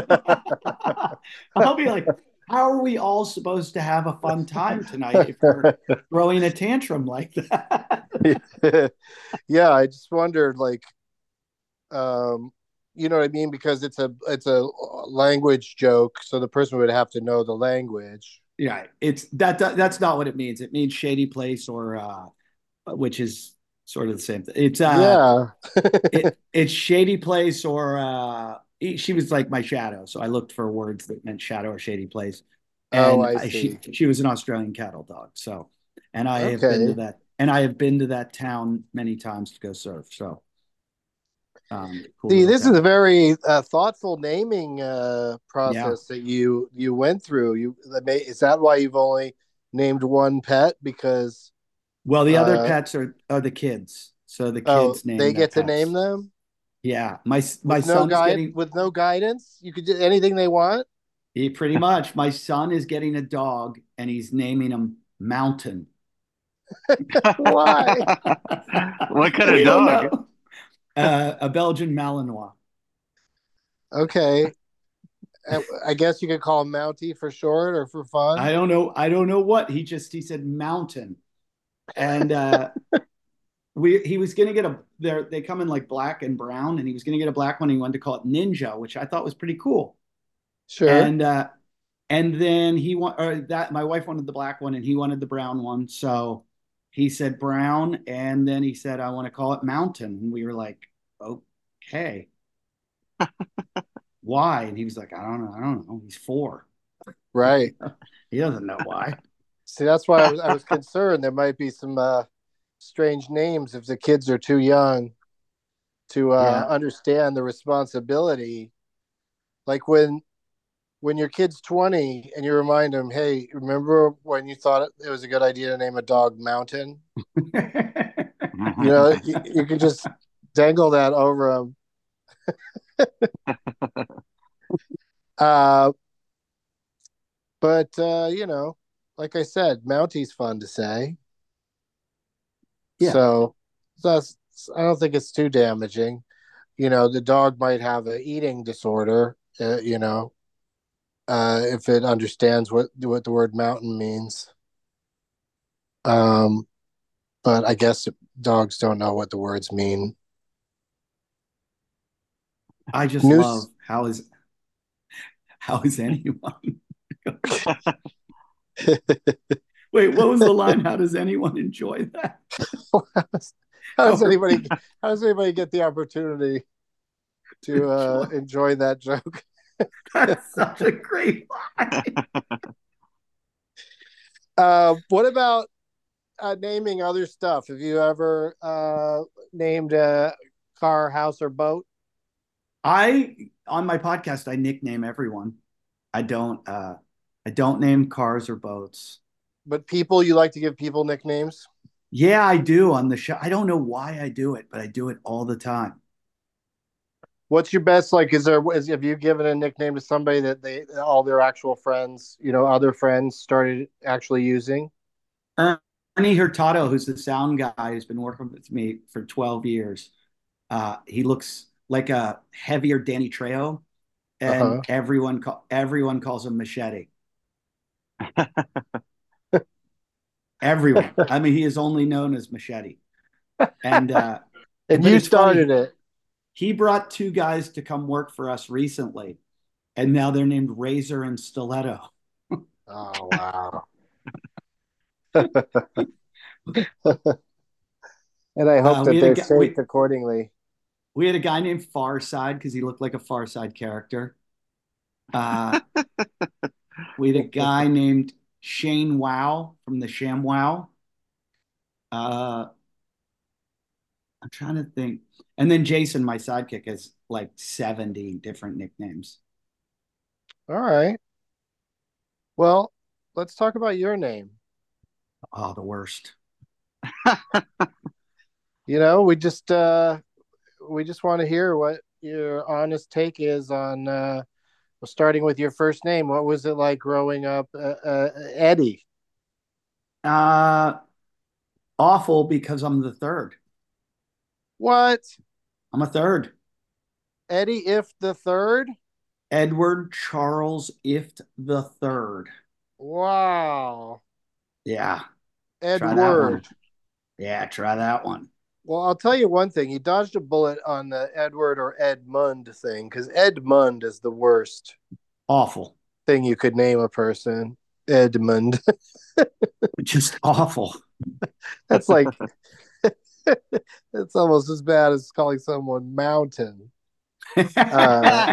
[SPEAKER 4] I'll be like, how are we all supposed to have a fun time tonight if you're throwing a tantrum like that?
[SPEAKER 2] Yeah, I just wondered, like, Um, you know what I mean? Because it's a it's a language joke, so the person would have to know the language.
[SPEAKER 4] Yeah, it's that, that that's not what it means. It means shady place or uh which is sort of the same thing. It's uh
[SPEAKER 2] Yeah.
[SPEAKER 4] it it's shady place or uh she was like my shadow. So I looked for words that meant shadow or shady place.
[SPEAKER 2] Oh,
[SPEAKER 4] And
[SPEAKER 2] I
[SPEAKER 4] I, she
[SPEAKER 2] see.
[SPEAKER 4] she was an Australian cattle dog. So and I have been to
[SPEAKER 2] Okay.
[SPEAKER 4] that and I have been to that town many times to go surf. So um cool
[SPEAKER 2] See,
[SPEAKER 4] little
[SPEAKER 2] this is a
[SPEAKER 4] town.
[SPEAKER 2] very uh, thoughtful naming uh,
[SPEAKER 4] Yeah.
[SPEAKER 2] process that you you went through. You that may, is that why you've only named one pet? Because
[SPEAKER 4] Well, the other
[SPEAKER 2] uh,
[SPEAKER 4] pets are are the kids. So the
[SPEAKER 2] oh,
[SPEAKER 4] kids name
[SPEAKER 2] they
[SPEAKER 4] their
[SPEAKER 2] get to name
[SPEAKER 4] pets.
[SPEAKER 2] them
[SPEAKER 4] Yeah. My my
[SPEAKER 2] with no
[SPEAKER 4] son's
[SPEAKER 2] guide
[SPEAKER 4] getting
[SPEAKER 2] with no guidance. You could do anything they want.
[SPEAKER 4] he pretty much my son is getting a dog and he's naming him Mountain.
[SPEAKER 2] Why?
[SPEAKER 3] What kind of
[SPEAKER 4] We don't
[SPEAKER 3] dog?
[SPEAKER 4] know. Uh, a Belgian Malinois.
[SPEAKER 2] Okay, I I guess you could call him Mountie for short or for fun.
[SPEAKER 4] I don't know. I don't know what he just he said Mountain, and uh, we he was gonna get a they they come in like black and brown, and he was gonna get a black one. And he wanted to call it Ninja, which I thought was pretty cool.
[SPEAKER 2] Sure.
[SPEAKER 4] And uh, and then he want or that my wife wanted the black one, and he wanted the brown one. So he said brown, and then he said I want to call it Mountain, and we were like, okay, why? And he was like, I don't know, I don't know. He's four.
[SPEAKER 2] Right.
[SPEAKER 4] He doesn't know why.
[SPEAKER 2] See, that's why I was I was concerned there might be some uh, strange names if the kids are too young to uh,
[SPEAKER 4] Yeah.
[SPEAKER 2] understand the responsibility. Like when when your kid's twenty and you remind them, hey, remember when you thought it, it was a good idea to name a dog Mountain? You know, you, you can just dangle that over them. Uh, but, uh, you know, like I said, Mountie's fun to say.
[SPEAKER 4] Yeah.
[SPEAKER 2] So that's, I don't think it's too damaging. You know, the dog might have an eating disorder, uh, you know, uh, if it understands what what the word mountain means. Um, but I guess dogs don't know what the words mean.
[SPEAKER 4] I just love
[SPEAKER 2] Noose.
[SPEAKER 4] how is how is anyone? Wait, what was the line? How does anyone enjoy that?
[SPEAKER 2] how does anybody how does anybody get the opportunity to uh, enjoy that joke?
[SPEAKER 4] That's such a great line.
[SPEAKER 2] Uh, what about uh, naming other stuff? Have you ever uh, named a car, house, or boat?
[SPEAKER 4] I on my podcast I nickname everyone. I don't uh I don't name cars or boats.
[SPEAKER 2] But people, you like to give people nicknames?
[SPEAKER 4] Yeah, I do on the show. I don't know why I do it, but I do it all the time.
[SPEAKER 2] What's your best? Like, is there? Is, have you given a nickname to somebody that they all their actual friends, you know, other friends started actually using?
[SPEAKER 4] Ernie Hurtado, who's the sound guy, who's been working with me for twelve years. Uh, he looks like a heavier Danny Trejo,
[SPEAKER 2] Uh
[SPEAKER 4] and
[SPEAKER 2] huh.
[SPEAKER 4] everyone call, everyone calls him Machete. Everyone. I mean, he is only known as Machete. And uh,
[SPEAKER 2] And
[SPEAKER 4] but
[SPEAKER 2] you
[SPEAKER 4] it's
[SPEAKER 2] started
[SPEAKER 4] funny.
[SPEAKER 2] it.
[SPEAKER 4] He brought two guys to come work for us recently, and now they're named Razor and Stiletto.
[SPEAKER 2] Oh wow! And I hope
[SPEAKER 4] Uh, we
[SPEAKER 2] that
[SPEAKER 4] had a
[SPEAKER 2] they're
[SPEAKER 4] guy, we
[SPEAKER 2] shaped accordingly.
[SPEAKER 4] we had a guy named Farside because he looked like a Far Side character. Uh, we had a guy named Shane Wow from the ShamWow. Uh, I'm trying to think. And then Jason, my sidekick, has like seventy different nicknames.
[SPEAKER 2] All right. Well, let's talk about your name.
[SPEAKER 4] Oh, the worst.
[SPEAKER 2] You know, we just uh we just want to hear what your honest take is on uh well, starting with your first name. What was it like growing up, uh, uh, Eddie?
[SPEAKER 4] Uh, awful because I'm the third.
[SPEAKER 2] What?
[SPEAKER 4] I'm a third.
[SPEAKER 2] Eddie if the third?
[SPEAKER 4] Edward Charles Ift the third.
[SPEAKER 2] Wow.
[SPEAKER 4] Yeah, try that one.
[SPEAKER 2] Edward.
[SPEAKER 4] Yeah, try that one.
[SPEAKER 2] Well, I'll tell you one thing. You dodged a bullet on the Edward or Edmund thing because Edmund is the worst
[SPEAKER 4] Awful.
[SPEAKER 2] thing you could name a person. Edmund.
[SPEAKER 4] Just awful.
[SPEAKER 2] That's like, it's almost as bad as calling someone Mountain. Uh,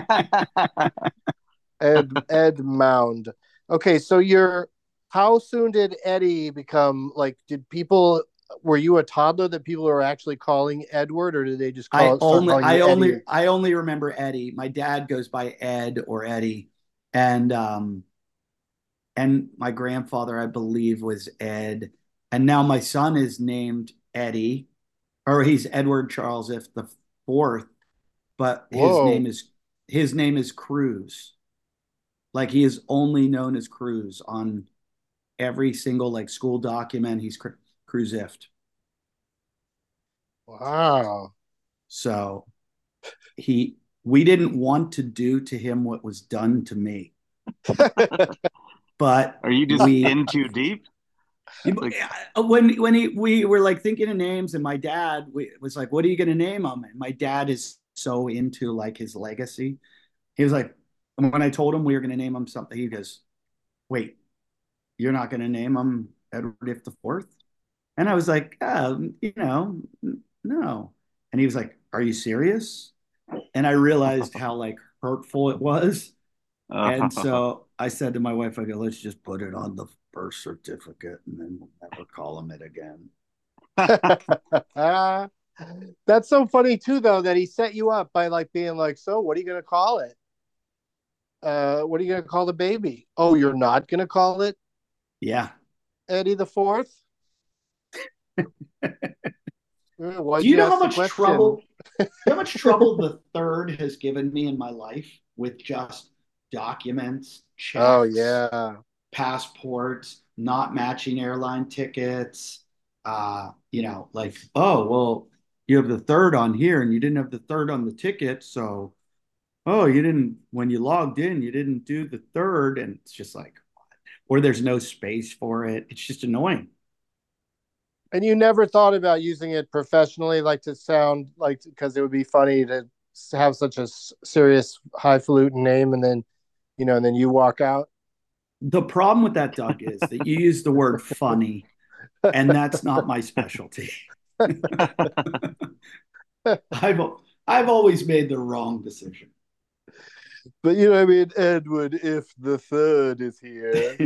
[SPEAKER 2] Ed, Ed Mound. Okay, so you're, how soon did Eddie become, like, did people, were you a toddler that people were actually calling Edward, or did they just call
[SPEAKER 4] I
[SPEAKER 2] it, start
[SPEAKER 4] only,
[SPEAKER 2] calling
[SPEAKER 4] I
[SPEAKER 2] you
[SPEAKER 4] only,
[SPEAKER 2] Eddie?
[SPEAKER 4] I only remember Eddie. My dad goes by Ed or Eddie, and um, and my grandfather, I believe, was Ed, and now my son is named Eddie, or he's Edward Charles If the fourth, but his
[SPEAKER 2] Whoa.
[SPEAKER 4] name is his name is Cruz. Like he is only known as Cruz on every single like school document. He's Cruz Ift.
[SPEAKER 2] Wow.
[SPEAKER 4] So he, we didn't want to do to him what was done to me, but
[SPEAKER 3] Are you just
[SPEAKER 4] we,
[SPEAKER 3] in too deep?
[SPEAKER 4] Like, when when he, we were like thinking of names, and my dad we, was like, "What are you going to name him?" And my dad is so into like his legacy. He was like, when I told him we were going to name him something, he goes, "Wait, you're not going to name him Edward If the Fourth?" And I was like, um, "You know, no." And he was like, "Are you serious?" And I realized how like hurtful it was. And so I said to my wife, I go, "Let's just put it on the birth certificate and then we'll never call him it again."
[SPEAKER 2] That's so funny too, though, that he set you up by like being like, "So what are you going to call it? Uh, what are you going to call the baby? Oh, you're not going to call it
[SPEAKER 4] Yeah.
[SPEAKER 2] Eddie the Fourth?"
[SPEAKER 4] Do you know how much trouble, how much trouble the third has given me in my life with just documents, checks,
[SPEAKER 2] oh yeah,
[SPEAKER 4] passports, not matching airline tickets. Uh, you know, like, oh well, you have the third on here and you didn't have the third on the ticket, so oh, you didn't when you logged in, you didn't do the third, and it's just like, or there's no space for it. It's just annoying.
[SPEAKER 2] And you never thought about using it professionally, like to sound like, because it would be funny to have such a serious highfalutin name, and then, you know, and then you walk out.
[SPEAKER 4] The problem with that, Doug, is that you use the word funny, and that's not my specialty. I've I've always made the wrong decision.
[SPEAKER 2] But you know, I mean, Edward, if the third is here.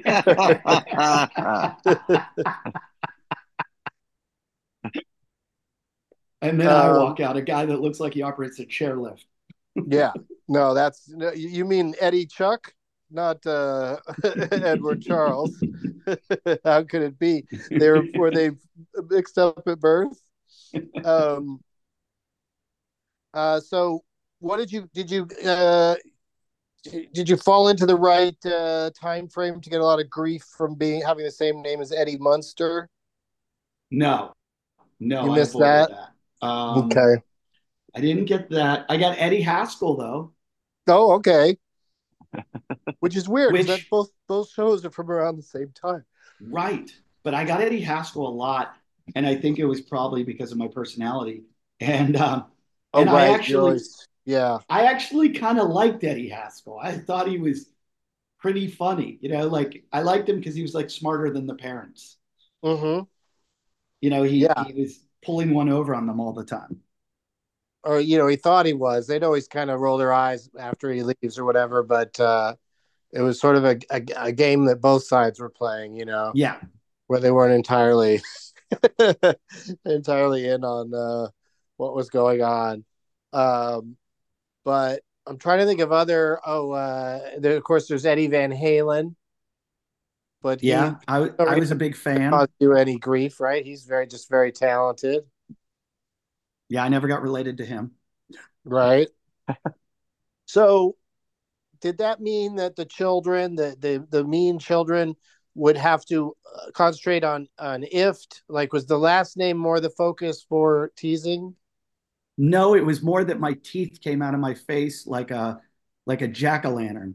[SPEAKER 4] And then um, I walk out, a guy that looks like he operates a chairlift.
[SPEAKER 2] Yeah, no, that's you mean Eddie Chuck, not uh, Edward Charles. How could it be? They were were they mixed up at birth? Um. Uh. So, what did you did you uh, did you fall into the right uh, time frame to get a lot of grief from being having the same name as Eddie Munster?
[SPEAKER 4] No, no,
[SPEAKER 2] you missed that.
[SPEAKER 4] that. Um,
[SPEAKER 2] okay.
[SPEAKER 4] I didn't get that. I got Eddie Haskell though.
[SPEAKER 2] Oh, okay. Which is weird because
[SPEAKER 4] Which,
[SPEAKER 2] both both shows are from around the same time.
[SPEAKER 4] Right. But I got Eddie Haskell a lot, and I think it was probably because of my personality. And um,
[SPEAKER 2] oh,
[SPEAKER 4] and
[SPEAKER 2] right.
[SPEAKER 4] I actually,
[SPEAKER 2] always, yeah,
[SPEAKER 4] I actually kind of liked Eddie Haskell. I thought he was pretty funny. You know, like I liked him because he was like smarter than the parents.
[SPEAKER 2] Mm-hmm.
[SPEAKER 4] You know, he
[SPEAKER 2] yeah.
[SPEAKER 4] he was pulling one over on them all the time.
[SPEAKER 2] Or, you know, he thought he was. They'd always kind of roll their eyes after he leaves or whatever. But uh, it was sort of a, a, a game that both sides were playing, you know.
[SPEAKER 4] Yeah.
[SPEAKER 2] Where they weren't entirely entirely in on uh, what was going on. Um, but I'm trying to think of other. Oh, uh, there, of course, there's Eddie Van Halen. But
[SPEAKER 4] yeah,
[SPEAKER 2] he,
[SPEAKER 4] I, I was a big fan.
[SPEAKER 2] Cause you any grief, right? He's very just very talented.
[SPEAKER 4] Yeah, I never got related to him.
[SPEAKER 2] Right. So, did that mean that the children, the the the mean children, would have to uh, concentrate on on Ift? Like, was the last name more the focus for teasing?
[SPEAKER 4] No, it was more that my teeth came out of my face like a like a jack-o'-lantern.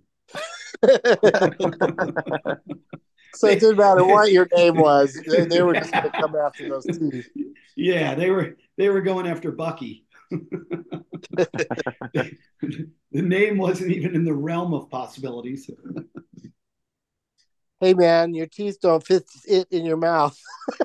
[SPEAKER 2] So it didn't matter what your name was; they, they were just going to come after those teeth.
[SPEAKER 4] Yeah, they were they were going after Bucky. The name wasn't even in the realm of possibilities.
[SPEAKER 2] Hey man, your teeth don't fit it in your mouth.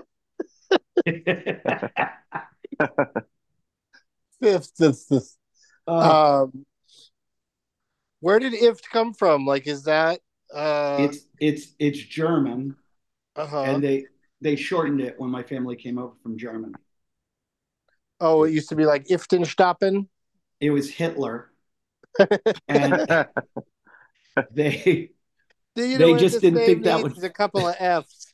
[SPEAKER 2] Fifth, fifth, fifth.
[SPEAKER 4] Uh,
[SPEAKER 2] Um, where did Ift come from? Like, is that uh
[SPEAKER 4] it's it's it's German,
[SPEAKER 2] uh-huh.
[SPEAKER 4] and they they shortened it when my family came over from Germany.
[SPEAKER 2] Oh, it used to be like Iftenstappen.
[SPEAKER 4] It was Hitler, and they
[SPEAKER 2] You know,
[SPEAKER 4] they
[SPEAKER 2] what
[SPEAKER 4] just
[SPEAKER 2] this
[SPEAKER 4] didn't
[SPEAKER 2] name
[SPEAKER 4] think that would.
[SPEAKER 2] needs a couple of F's.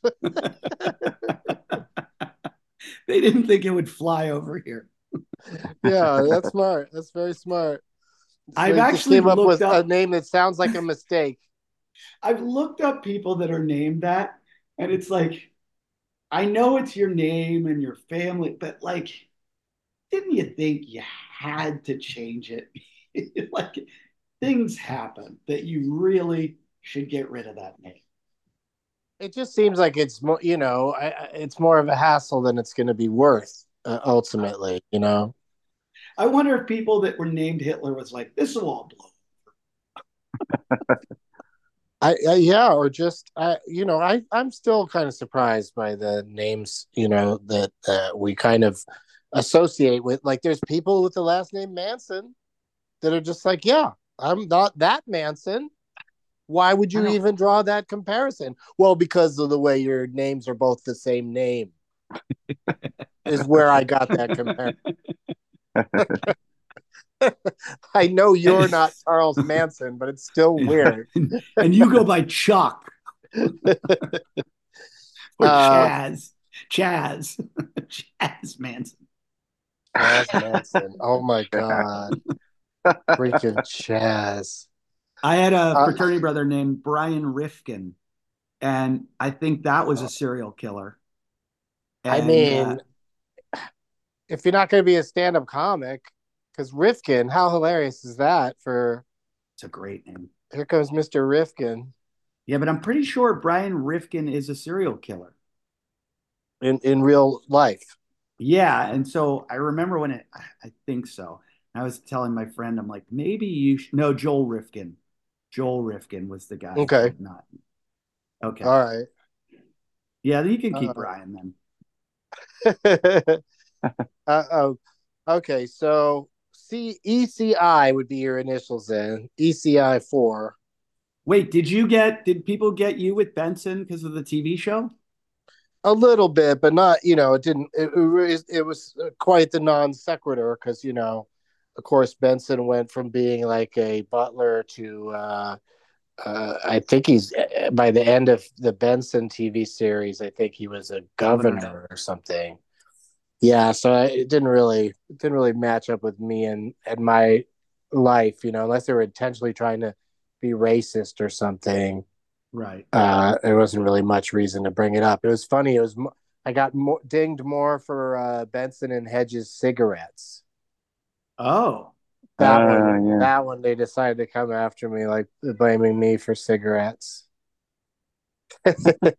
[SPEAKER 4] They didn't think it would fly over here.
[SPEAKER 2] Yeah, that's smart. That's very smart. So
[SPEAKER 4] I've
[SPEAKER 2] they just
[SPEAKER 4] actually
[SPEAKER 2] came up
[SPEAKER 4] looked
[SPEAKER 2] with a
[SPEAKER 4] up.
[SPEAKER 2] name that sounds like a mistake.
[SPEAKER 4] I've looked up people that are named that, and it's like, I know it's your name and your family, but like, didn't you think you had to change it? Like, things happen that you really should get rid of that name.
[SPEAKER 2] It just seems like it's more, you know, I, it's more of a hassle than it's going to be worth uh, ultimately, you know.
[SPEAKER 4] I wonder if people that were named Hitler was like, this will all blow.
[SPEAKER 2] I, I yeah, or just I, you know, I I'm still kind of surprised by the names, you know, that uh, we kind of associate with. Like, there's people with the last name Manson that are just like, yeah, I'm not that Manson. Why would you even draw that comparison? Well, because of the way your names are both the same name is where I got that comparison. I know you're not Charles Manson, but it's still weird.
[SPEAKER 4] And you go by Chuck or
[SPEAKER 2] Uh,
[SPEAKER 4] Chaz. Chaz. Chaz Manson.
[SPEAKER 2] Chaz Manson. Oh my God. Freaking Chaz.
[SPEAKER 4] I had a
[SPEAKER 2] Uh,
[SPEAKER 4] fraternity brother named Brian Rifkin, and I think that was a serial killer.
[SPEAKER 2] I
[SPEAKER 4] And uh,
[SPEAKER 2] mean, if you're not going to be a stand-up comic, because Rifkin, how hilarious is that? For
[SPEAKER 4] it's a great name.
[SPEAKER 2] here comes Mister Rifkin
[SPEAKER 4] Yeah, but I'm pretty sure Brian Rifkin is a serial killer.
[SPEAKER 2] in in real life.
[SPEAKER 4] Yeah, and so I remember when it. I think so. I was telling my friend, I'm like, maybe you should. No, Joel Rifkin. Joel Rifkin was the guy,
[SPEAKER 2] Okay.
[SPEAKER 4] not. Okay.
[SPEAKER 2] All right.
[SPEAKER 4] Yeah, you can keep
[SPEAKER 2] Uh,
[SPEAKER 4] Brian
[SPEAKER 2] uh oh. Okay, so C E C I would be your initials then. E C I four.
[SPEAKER 4] Wait, did you get? Did people get you with Benson because of the T V show?
[SPEAKER 2] A little bit, but not, you know, it didn't, it, it, was, it was quite the non sequitur because, you know, of course, Benson went from being like a butler to, uh, uh, I think he's, by the end of the Benson T V series, I think he was a governor, governor. or something. Yeah, so I, it didn't really, it didn't really match up with me and, and my life, you know, unless they were intentionally trying to be racist or something.
[SPEAKER 4] Right.
[SPEAKER 2] Uh, there wasn't really much reason to bring it up. It was funny. It was I got more, dinged more for uh, Benson and Hedges cigarettes.
[SPEAKER 4] Oh,
[SPEAKER 2] that
[SPEAKER 3] uh,
[SPEAKER 2] one.
[SPEAKER 3] Yeah.
[SPEAKER 2] That one. They decided to come after me, like blaming me for cigarettes. I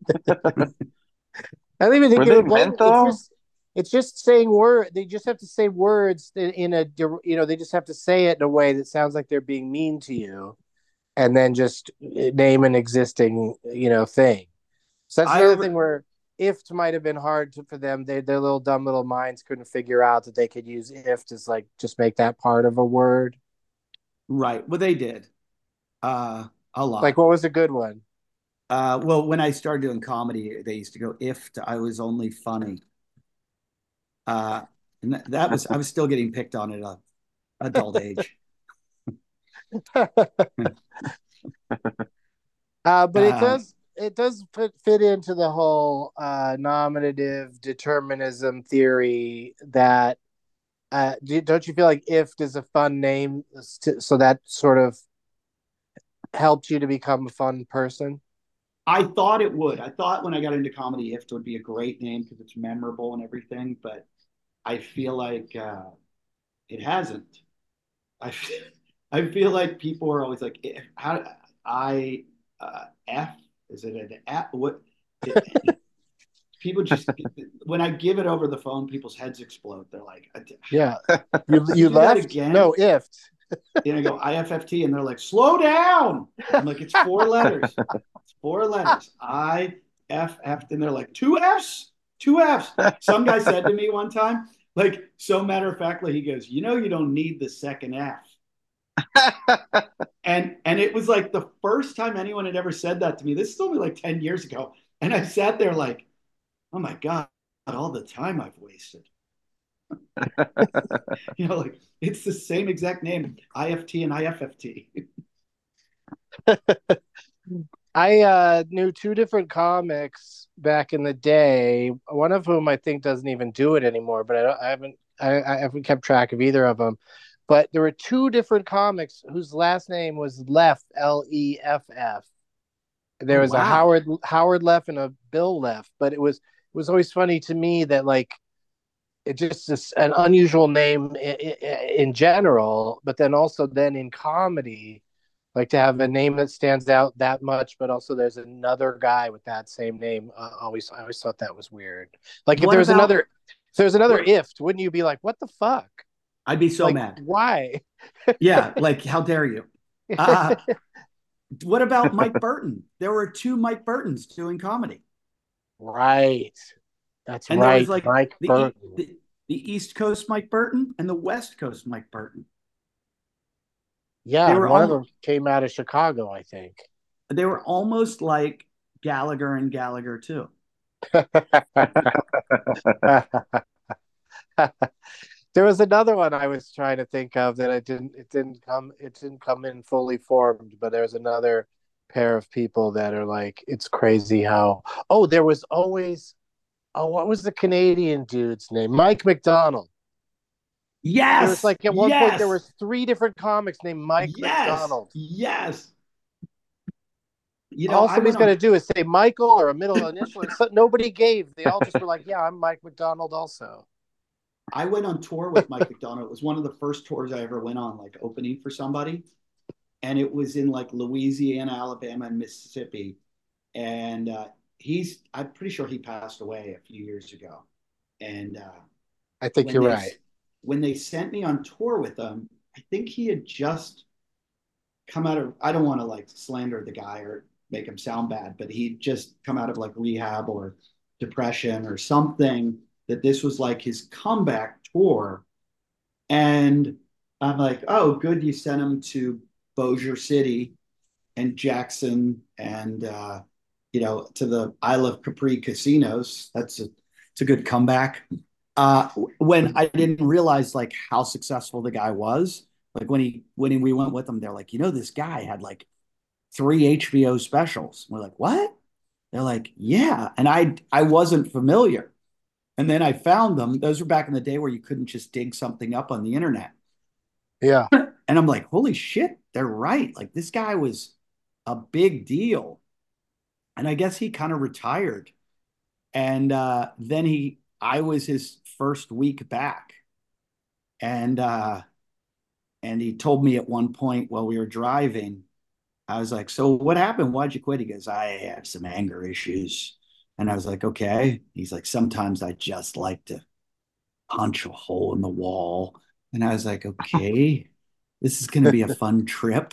[SPEAKER 2] don't even think
[SPEAKER 3] Were
[SPEAKER 2] they
[SPEAKER 3] they
[SPEAKER 2] were blaming. It's
[SPEAKER 3] menthol?
[SPEAKER 2] just, it's just saying word. They just have to say words in, in a, you know, they just have to say it in a way that sounds like they're being mean to you, and then just name an existing, you know, thing. So that's
[SPEAKER 4] I
[SPEAKER 2] another
[SPEAKER 4] re-
[SPEAKER 2] thing where if might have been hard to, for them. They, their little dumb little minds couldn't figure out that they could use if to like just make that part of a word.
[SPEAKER 4] right. Well, they did uh, a
[SPEAKER 2] Like,
[SPEAKER 4] lot.
[SPEAKER 2] what was a good one?
[SPEAKER 4] Uh, well, when I started doing comedy, they used to go if to, I was only funny. Uh, and that, that was I was still getting picked on at a adult age.
[SPEAKER 2] uh, but it
[SPEAKER 4] Uh,
[SPEAKER 2] does it does fit, fit into the whole uh, nominative determinism theory that uh, do, don't you feel like if is a fun name, so that sort of helped you to become a fun person?
[SPEAKER 4] I thought it would. I thought when I got into comedy, Ift would be a great name because it's memorable and everything. But I feel like uh, it hasn't. I feel, I feel like people are always like, if, how I uh, F is it an F? What? It, people just when I give it over the phone, people's heads explode. They're like,
[SPEAKER 2] yeah, you
[SPEAKER 4] you
[SPEAKER 2] you
[SPEAKER 4] do that
[SPEAKER 2] left
[SPEAKER 4] again?
[SPEAKER 2] No, if
[SPEAKER 4] and I go I F F T, and they're like, slow down. I'm like, it's four letters. It's four letters. I F F, and they're like, two Fs, two Fs. Some guy said to me one time, like, so matter of factly, he goes, you know, you don't need the second F. and and it was like the first time anyone had ever said that to me. This is only like ten years ago, and I sat there like, oh my god, all the time I've wasted. You know, like, it's the same exact name, I F T and I F F T.
[SPEAKER 2] I uh, knew two different comics back in the day. One of whom I think doesn't even do it anymore, but I, I haven't I, I haven't kept track of either of them. But there were two different comics whose last name was Leff, L E F F. There
[SPEAKER 4] Oh,
[SPEAKER 2] was a
[SPEAKER 4] wow.
[SPEAKER 2] Howard Howard Leff and a Bill Leff, but it was it was always funny to me that, like, it just is an unusual name in, in general, but then also then in comedy, like, to have a name that stands out that much, but also there's another guy with that same name. Uh, always, I always thought that was weird. Like, if
[SPEAKER 4] What
[SPEAKER 2] there was
[SPEAKER 4] about-
[SPEAKER 2] another, if there was another
[SPEAKER 4] What-
[SPEAKER 2] Ift, wouldn't you be like, what the fuck?
[SPEAKER 4] I'd be so
[SPEAKER 2] Like,
[SPEAKER 4] mad.
[SPEAKER 2] why?
[SPEAKER 4] Yeah, like, how dare you? Uh, what about Mike Burton? There were two Mike Burtons doing comedy.
[SPEAKER 2] Right. That's
[SPEAKER 4] And there
[SPEAKER 2] right.
[SPEAKER 4] was like
[SPEAKER 2] Mike
[SPEAKER 4] the,
[SPEAKER 2] Burton.
[SPEAKER 4] the, the East Coast Mike Burton and the West Coast Mike Burton.
[SPEAKER 2] Yeah,
[SPEAKER 4] they were
[SPEAKER 2] one of
[SPEAKER 4] all-
[SPEAKER 2] them came out of Chicago, I think.
[SPEAKER 4] They were almost like Gallagher and Gallagher too.
[SPEAKER 2] There was another one I was trying to think of that I didn't. It didn't come. It didn't come in fully formed. But there's another pair of people that are like, it's crazy how. Oh, there was always. Oh, what was the Canadian dude's name? Mike McDonald.
[SPEAKER 4] Yes.
[SPEAKER 2] There was like at one
[SPEAKER 4] yes!
[SPEAKER 2] point there was three different comics named Mike
[SPEAKER 4] yes!
[SPEAKER 2] McDonald.
[SPEAKER 4] Yes. You know,
[SPEAKER 2] All
[SPEAKER 4] I
[SPEAKER 2] somebody's
[SPEAKER 4] went
[SPEAKER 2] got
[SPEAKER 4] on-
[SPEAKER 2] to do is say Michael or a middle initial. And so, nobody gave. They all just were like, "Yeah, I'm Mike McDonald." Also,
[SPEAKER 4] I went on tour with Mike McDonald. It was one of the first tours I ever went on, like opening for somebody. And it was in like Louisiana, Alabama, and Mississippi. And uh, he's, I'm pretty sure he passed away a few years ago. And uh,
[SPEAKER 2] I think
[SPEAKER 4] when
[SPEAKER 2] you're
[SPEAKER 4] they-
[SPEAKER 2] right.
[SPEAKER 4] When they sent me on tour with them, I think he had just come out of, I don't want to like slander the guy or make him sound bad, but he'd just come out of like rehab or depression or something, that this was like his comeback tour. And I'm like, oh, good, you sent him to Bossier City and Jackson and, uh, you know, to the Isle of Capri casinos. That's a, it's a good comeback. Uh, when I didn't realize like how successful the guy was, like when he when he, we went with him, they're like, you know, this guy had like three H B O specials. We're like, what? They're like, yeah, and I I wasn't familiar, and then I found them. Those were back in the day where you couldn't just dig something up on the internet.
[SPEAKER 2] Yeah.
[SPEAKER 4] And I'm like, holy shit, they're right. Like, this guy was a big deal, and I guess he kind of retired, and uh, then he. I was his first week back. And uh, and he told me at one point while we were driving, I was like, so what happened? Why'd you quit? He goes, I have some anger issues. And I was like, okay. He's like, sometimes I just like to punch a hole in the wall. And I was like, okay, this is going to be a fun trip.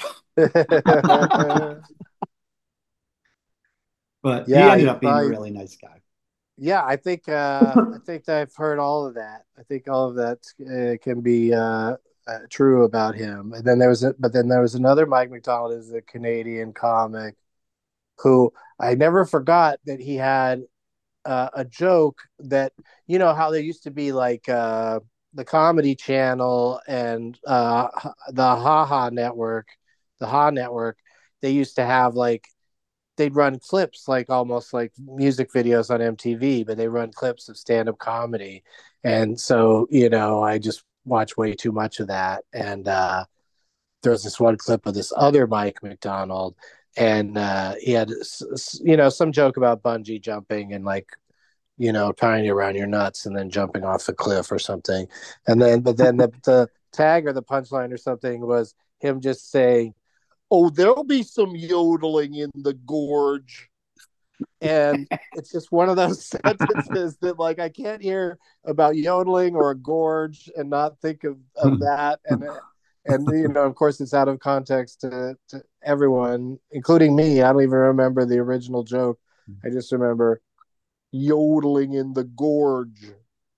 [SPEAKER 4] But
[SPEAKER 2] Yeah,
[SPEAKER 4] he ended
[SPEAKER 2] he
[SPEAKER 4] up being
[SPEAKER 2] probably-
[SPEAKER 4] a really nice guy.
[SPEAKER 2] Yeah, I think uh, I think I've heard all of that. I think all of that uh, can be uh, uh, true about him. And then there was, a, but then there was another Mike McDonald, is a Canadian comic, who I never forgot that he had uh, a joke that, you know how there used to be like uh, the Comedy Channel and uh, the Ha Ha Network, the Ha Network. They used to have like. They'd run clips, like almost like music videos on M T V, but they run clips of stand-up comedy. And so, you know, I just watch way too much of that. And uh, there was this one clip of this other Mike McDonald, and uh, he had, you know, some joke about bungee jumping and like, you know, tying you around your nuts and then jumping off a cliff or something. And then, but then the, the tag or the punchline or something was him just saying, oh, there'll be some yodeling in the gorge. And it's just one of those sentences that, like, I can't hear about yodeling or a gorge and not think of, of that. And and you know, of course, it's out of context to, to everyone, including me. I don't even remember the original joke. I just remember yodeling in the gorge.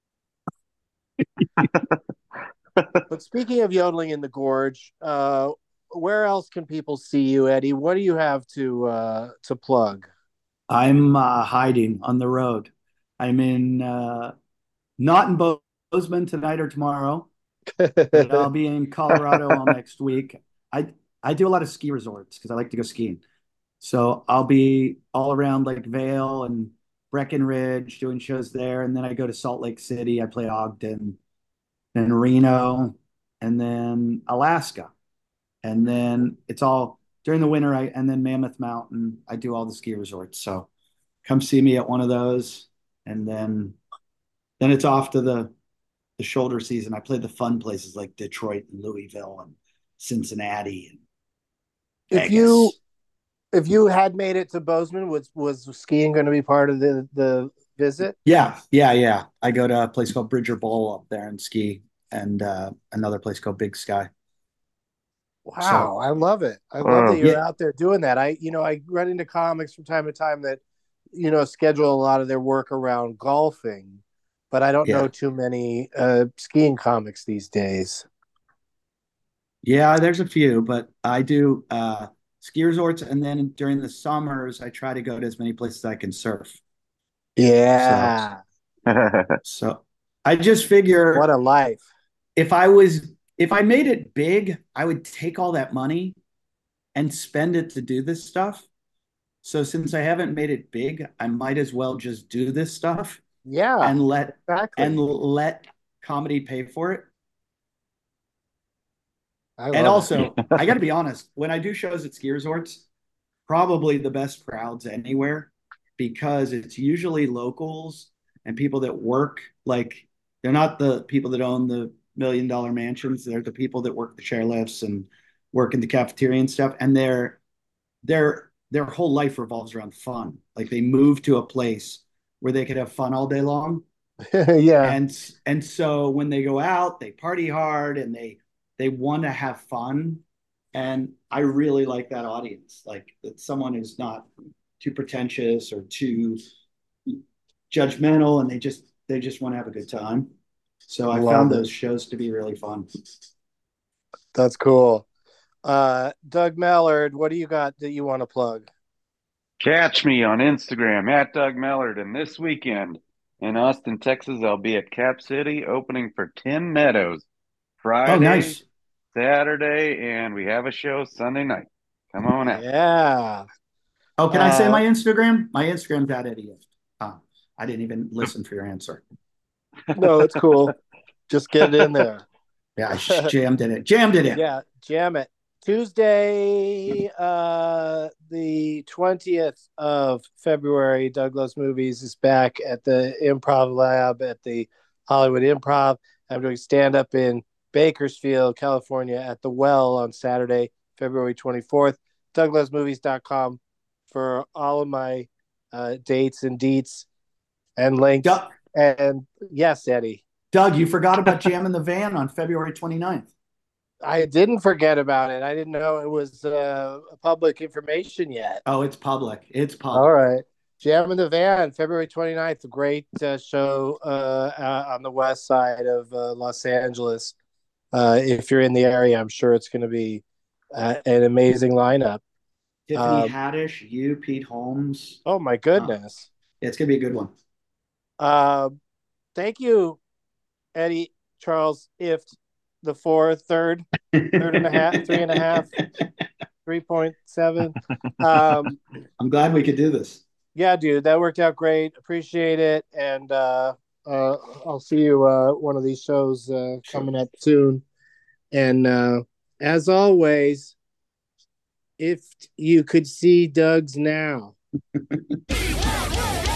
[SPEAKER 2] But speaking of yodeling in the gorge, uh, where else can people see you, Eddie? What do you have to uh, to plug?
[SPEAKER 4] I'm uh, hiding on the road. I'm in uh, not in Bozeman tonight or tomorrow, but I'll be in Colorado all next week. I I do a lot of ski resorts because I like to go skiing. So I'll be all around like Vail and Breckenridge doing shows there, and then I go to Salt Lake City. I play Ogden, then Reno, and then Alaska, and then it's all during the winter. I and then Mammoth Mountain. I do all the ski resorts. So come see me at one of those, and then then it's off to the the shoulder season. I play the fun places like Detroit and Louisville and Cincinnati and
[SPEAKER 2] If
[SPEAKER 4] Vegas.
[SPEAKER 2] you if you had made it to Bozeman, was was skiing going to be part of the the visit?
[SPEAKER 4] Yeah, yeah, yeah. I go to a place called Bridger Bowl up there and ski, and uh, another place called Big Sky.
[SPEAKER 2] Wow,
[SPEAKER 4] So,
[SPEAKER 2] I love it. I love
[SPEAKER 3] Wow.
[SPEAKER 2] that you're
[SPEAKER 4] yeah,
[SPEAKER 2] out there doing that. I, you know, I run into comics from time to time that, you know, schedule a lot of their work around golfing, but I don't know
[SPEAKER 4] yeah,
[SPEAKER 2] too many uh, skiing comics these days.
[SPEAKER 4] yeah. There's a few, but I do uh, ski resorts, and then during the summers, I try to go to as many places as I can surf. So,
[SPEAKER 2] Yeah,
[SPEAKER 4] so I just
[SPEAKER 2] what
[SPEAKER 4] figure
[SPEAKER 2] a life.
[SPEAKER 4] if I was if I made it big, I would take all that money and spend it to do this stuff. So since I haven't made it big, I might as well just do this stuff
[SPEAKER 2] Yeah,
[SPEAKER 4] and let and
[SPEAKER 2] exactly.
[SPEAKER 4] let comedy pay for it.
[SPEAKER 2] I
[SPEAKER 4] And
[SPEAKER 2] love it.
[SPEAKER 4] also, I got to be honest, when I do shows at ski resorts, probably the best crowds anywhere because it's usually locals and people that work like they're not the people that own the million dollar mansions, they're the people that work the chairlifts and work in the cafeteria and stuff, and their their their whole life revolves around fun. Like they move to a place where they could have fun all day long,
[SPEAKER 2] Yeah,
[SPEAKER 4] and and so when they go out they party hard and they they want to have fun, and I really like that audience, like that someone who's not too pretentious or too judgmental, and they just they just want to have a good time. So I
[SPEAKER 2] love
[SPEAKER 4] found
[SPEAKER 2] it.
[SPEAKER 4] those shows to be really fun.
[SPEAKER 2] That's cool. Uh, Doug Mallard, what do you got that you want to plug?
[SPEAKER 3] Catch me on Instagram at Doug Mellard. And this weekend in Austin, Texas, I'll be at Cap City opening for Tim Meadows
[SPEAKER 4] Oh,
[SPEAKER 3] Friday,
[SPEAKER 4] nice.
[SPEAKER 3] Saturday, and we have a show Sunday night. Come on out.
[SPEAKER 2] Yeah.
[SPEAKER 4] Oh, can I say
[SPEAKER 2] Uh,
[SPEAKER 4] my Instagram? My Instagram's at Eddie Ift. Oh, I didn't even listen for your answer.
[SPEAKER 2] no, it's cool. Just get it in there.
[SPEAKER 4] Yeah, I jammed it in. Jammed it in.
[SPEAKER 2] Yeah, jam it. Tuesday, uh, the twentieth of February, Doug Loves Movies is back at the Improv Lab at the Hollywood Improv. I'm doing stand up in Bakersfield, California at the Well on Saturday, February twenty-fourth. Doug Loves Movies dot com for all of my uh, dates and deets and links.
[SPEAKER 4] Doug,
[SPEAKER 2] And yes, Eddie.
[SPEAKER 4] Doug, you forgot about Jam in the Van on February twenty-ninth.
[SPEAKER 2] I didn't forget about it. I didn't know it was uh, public information yet.
[SPEAKER 4] Oh, it's public. It's public.
[SPEAKER 2] All right. Jam in the Van, February twenty-ninth, a great uh, show uh, uh, on the west side of uh, Los Angeles. Uh, if you're in the area, I'm sure it's going to be uh, an amazing lineup.
[SPEAKER 4] Tiffany
[SPEAKER 2] Um,
[SPEAKER 4] Haddish, you, Pete Holmes.
[SPEAKER 2] oh, my
[SPEAKER 4] Uh,
[SPEAKER 2] goodness.
[SPEAKER 4] it's going to be a good one.
[SPEAKER 2] Uh, thank you, Eddie Charles Ift, the four, third, third and a half, three and a half, three point seven. Um,
[SPEAKER 4] I'm glad we could do this.
[SPEAKER 2] yeah, dude, that worked out great. Appreciate it. And uh, uh, I'll see you uh, one of these shows uh, coming up soon. And uh, as always, if you could see Doug's now.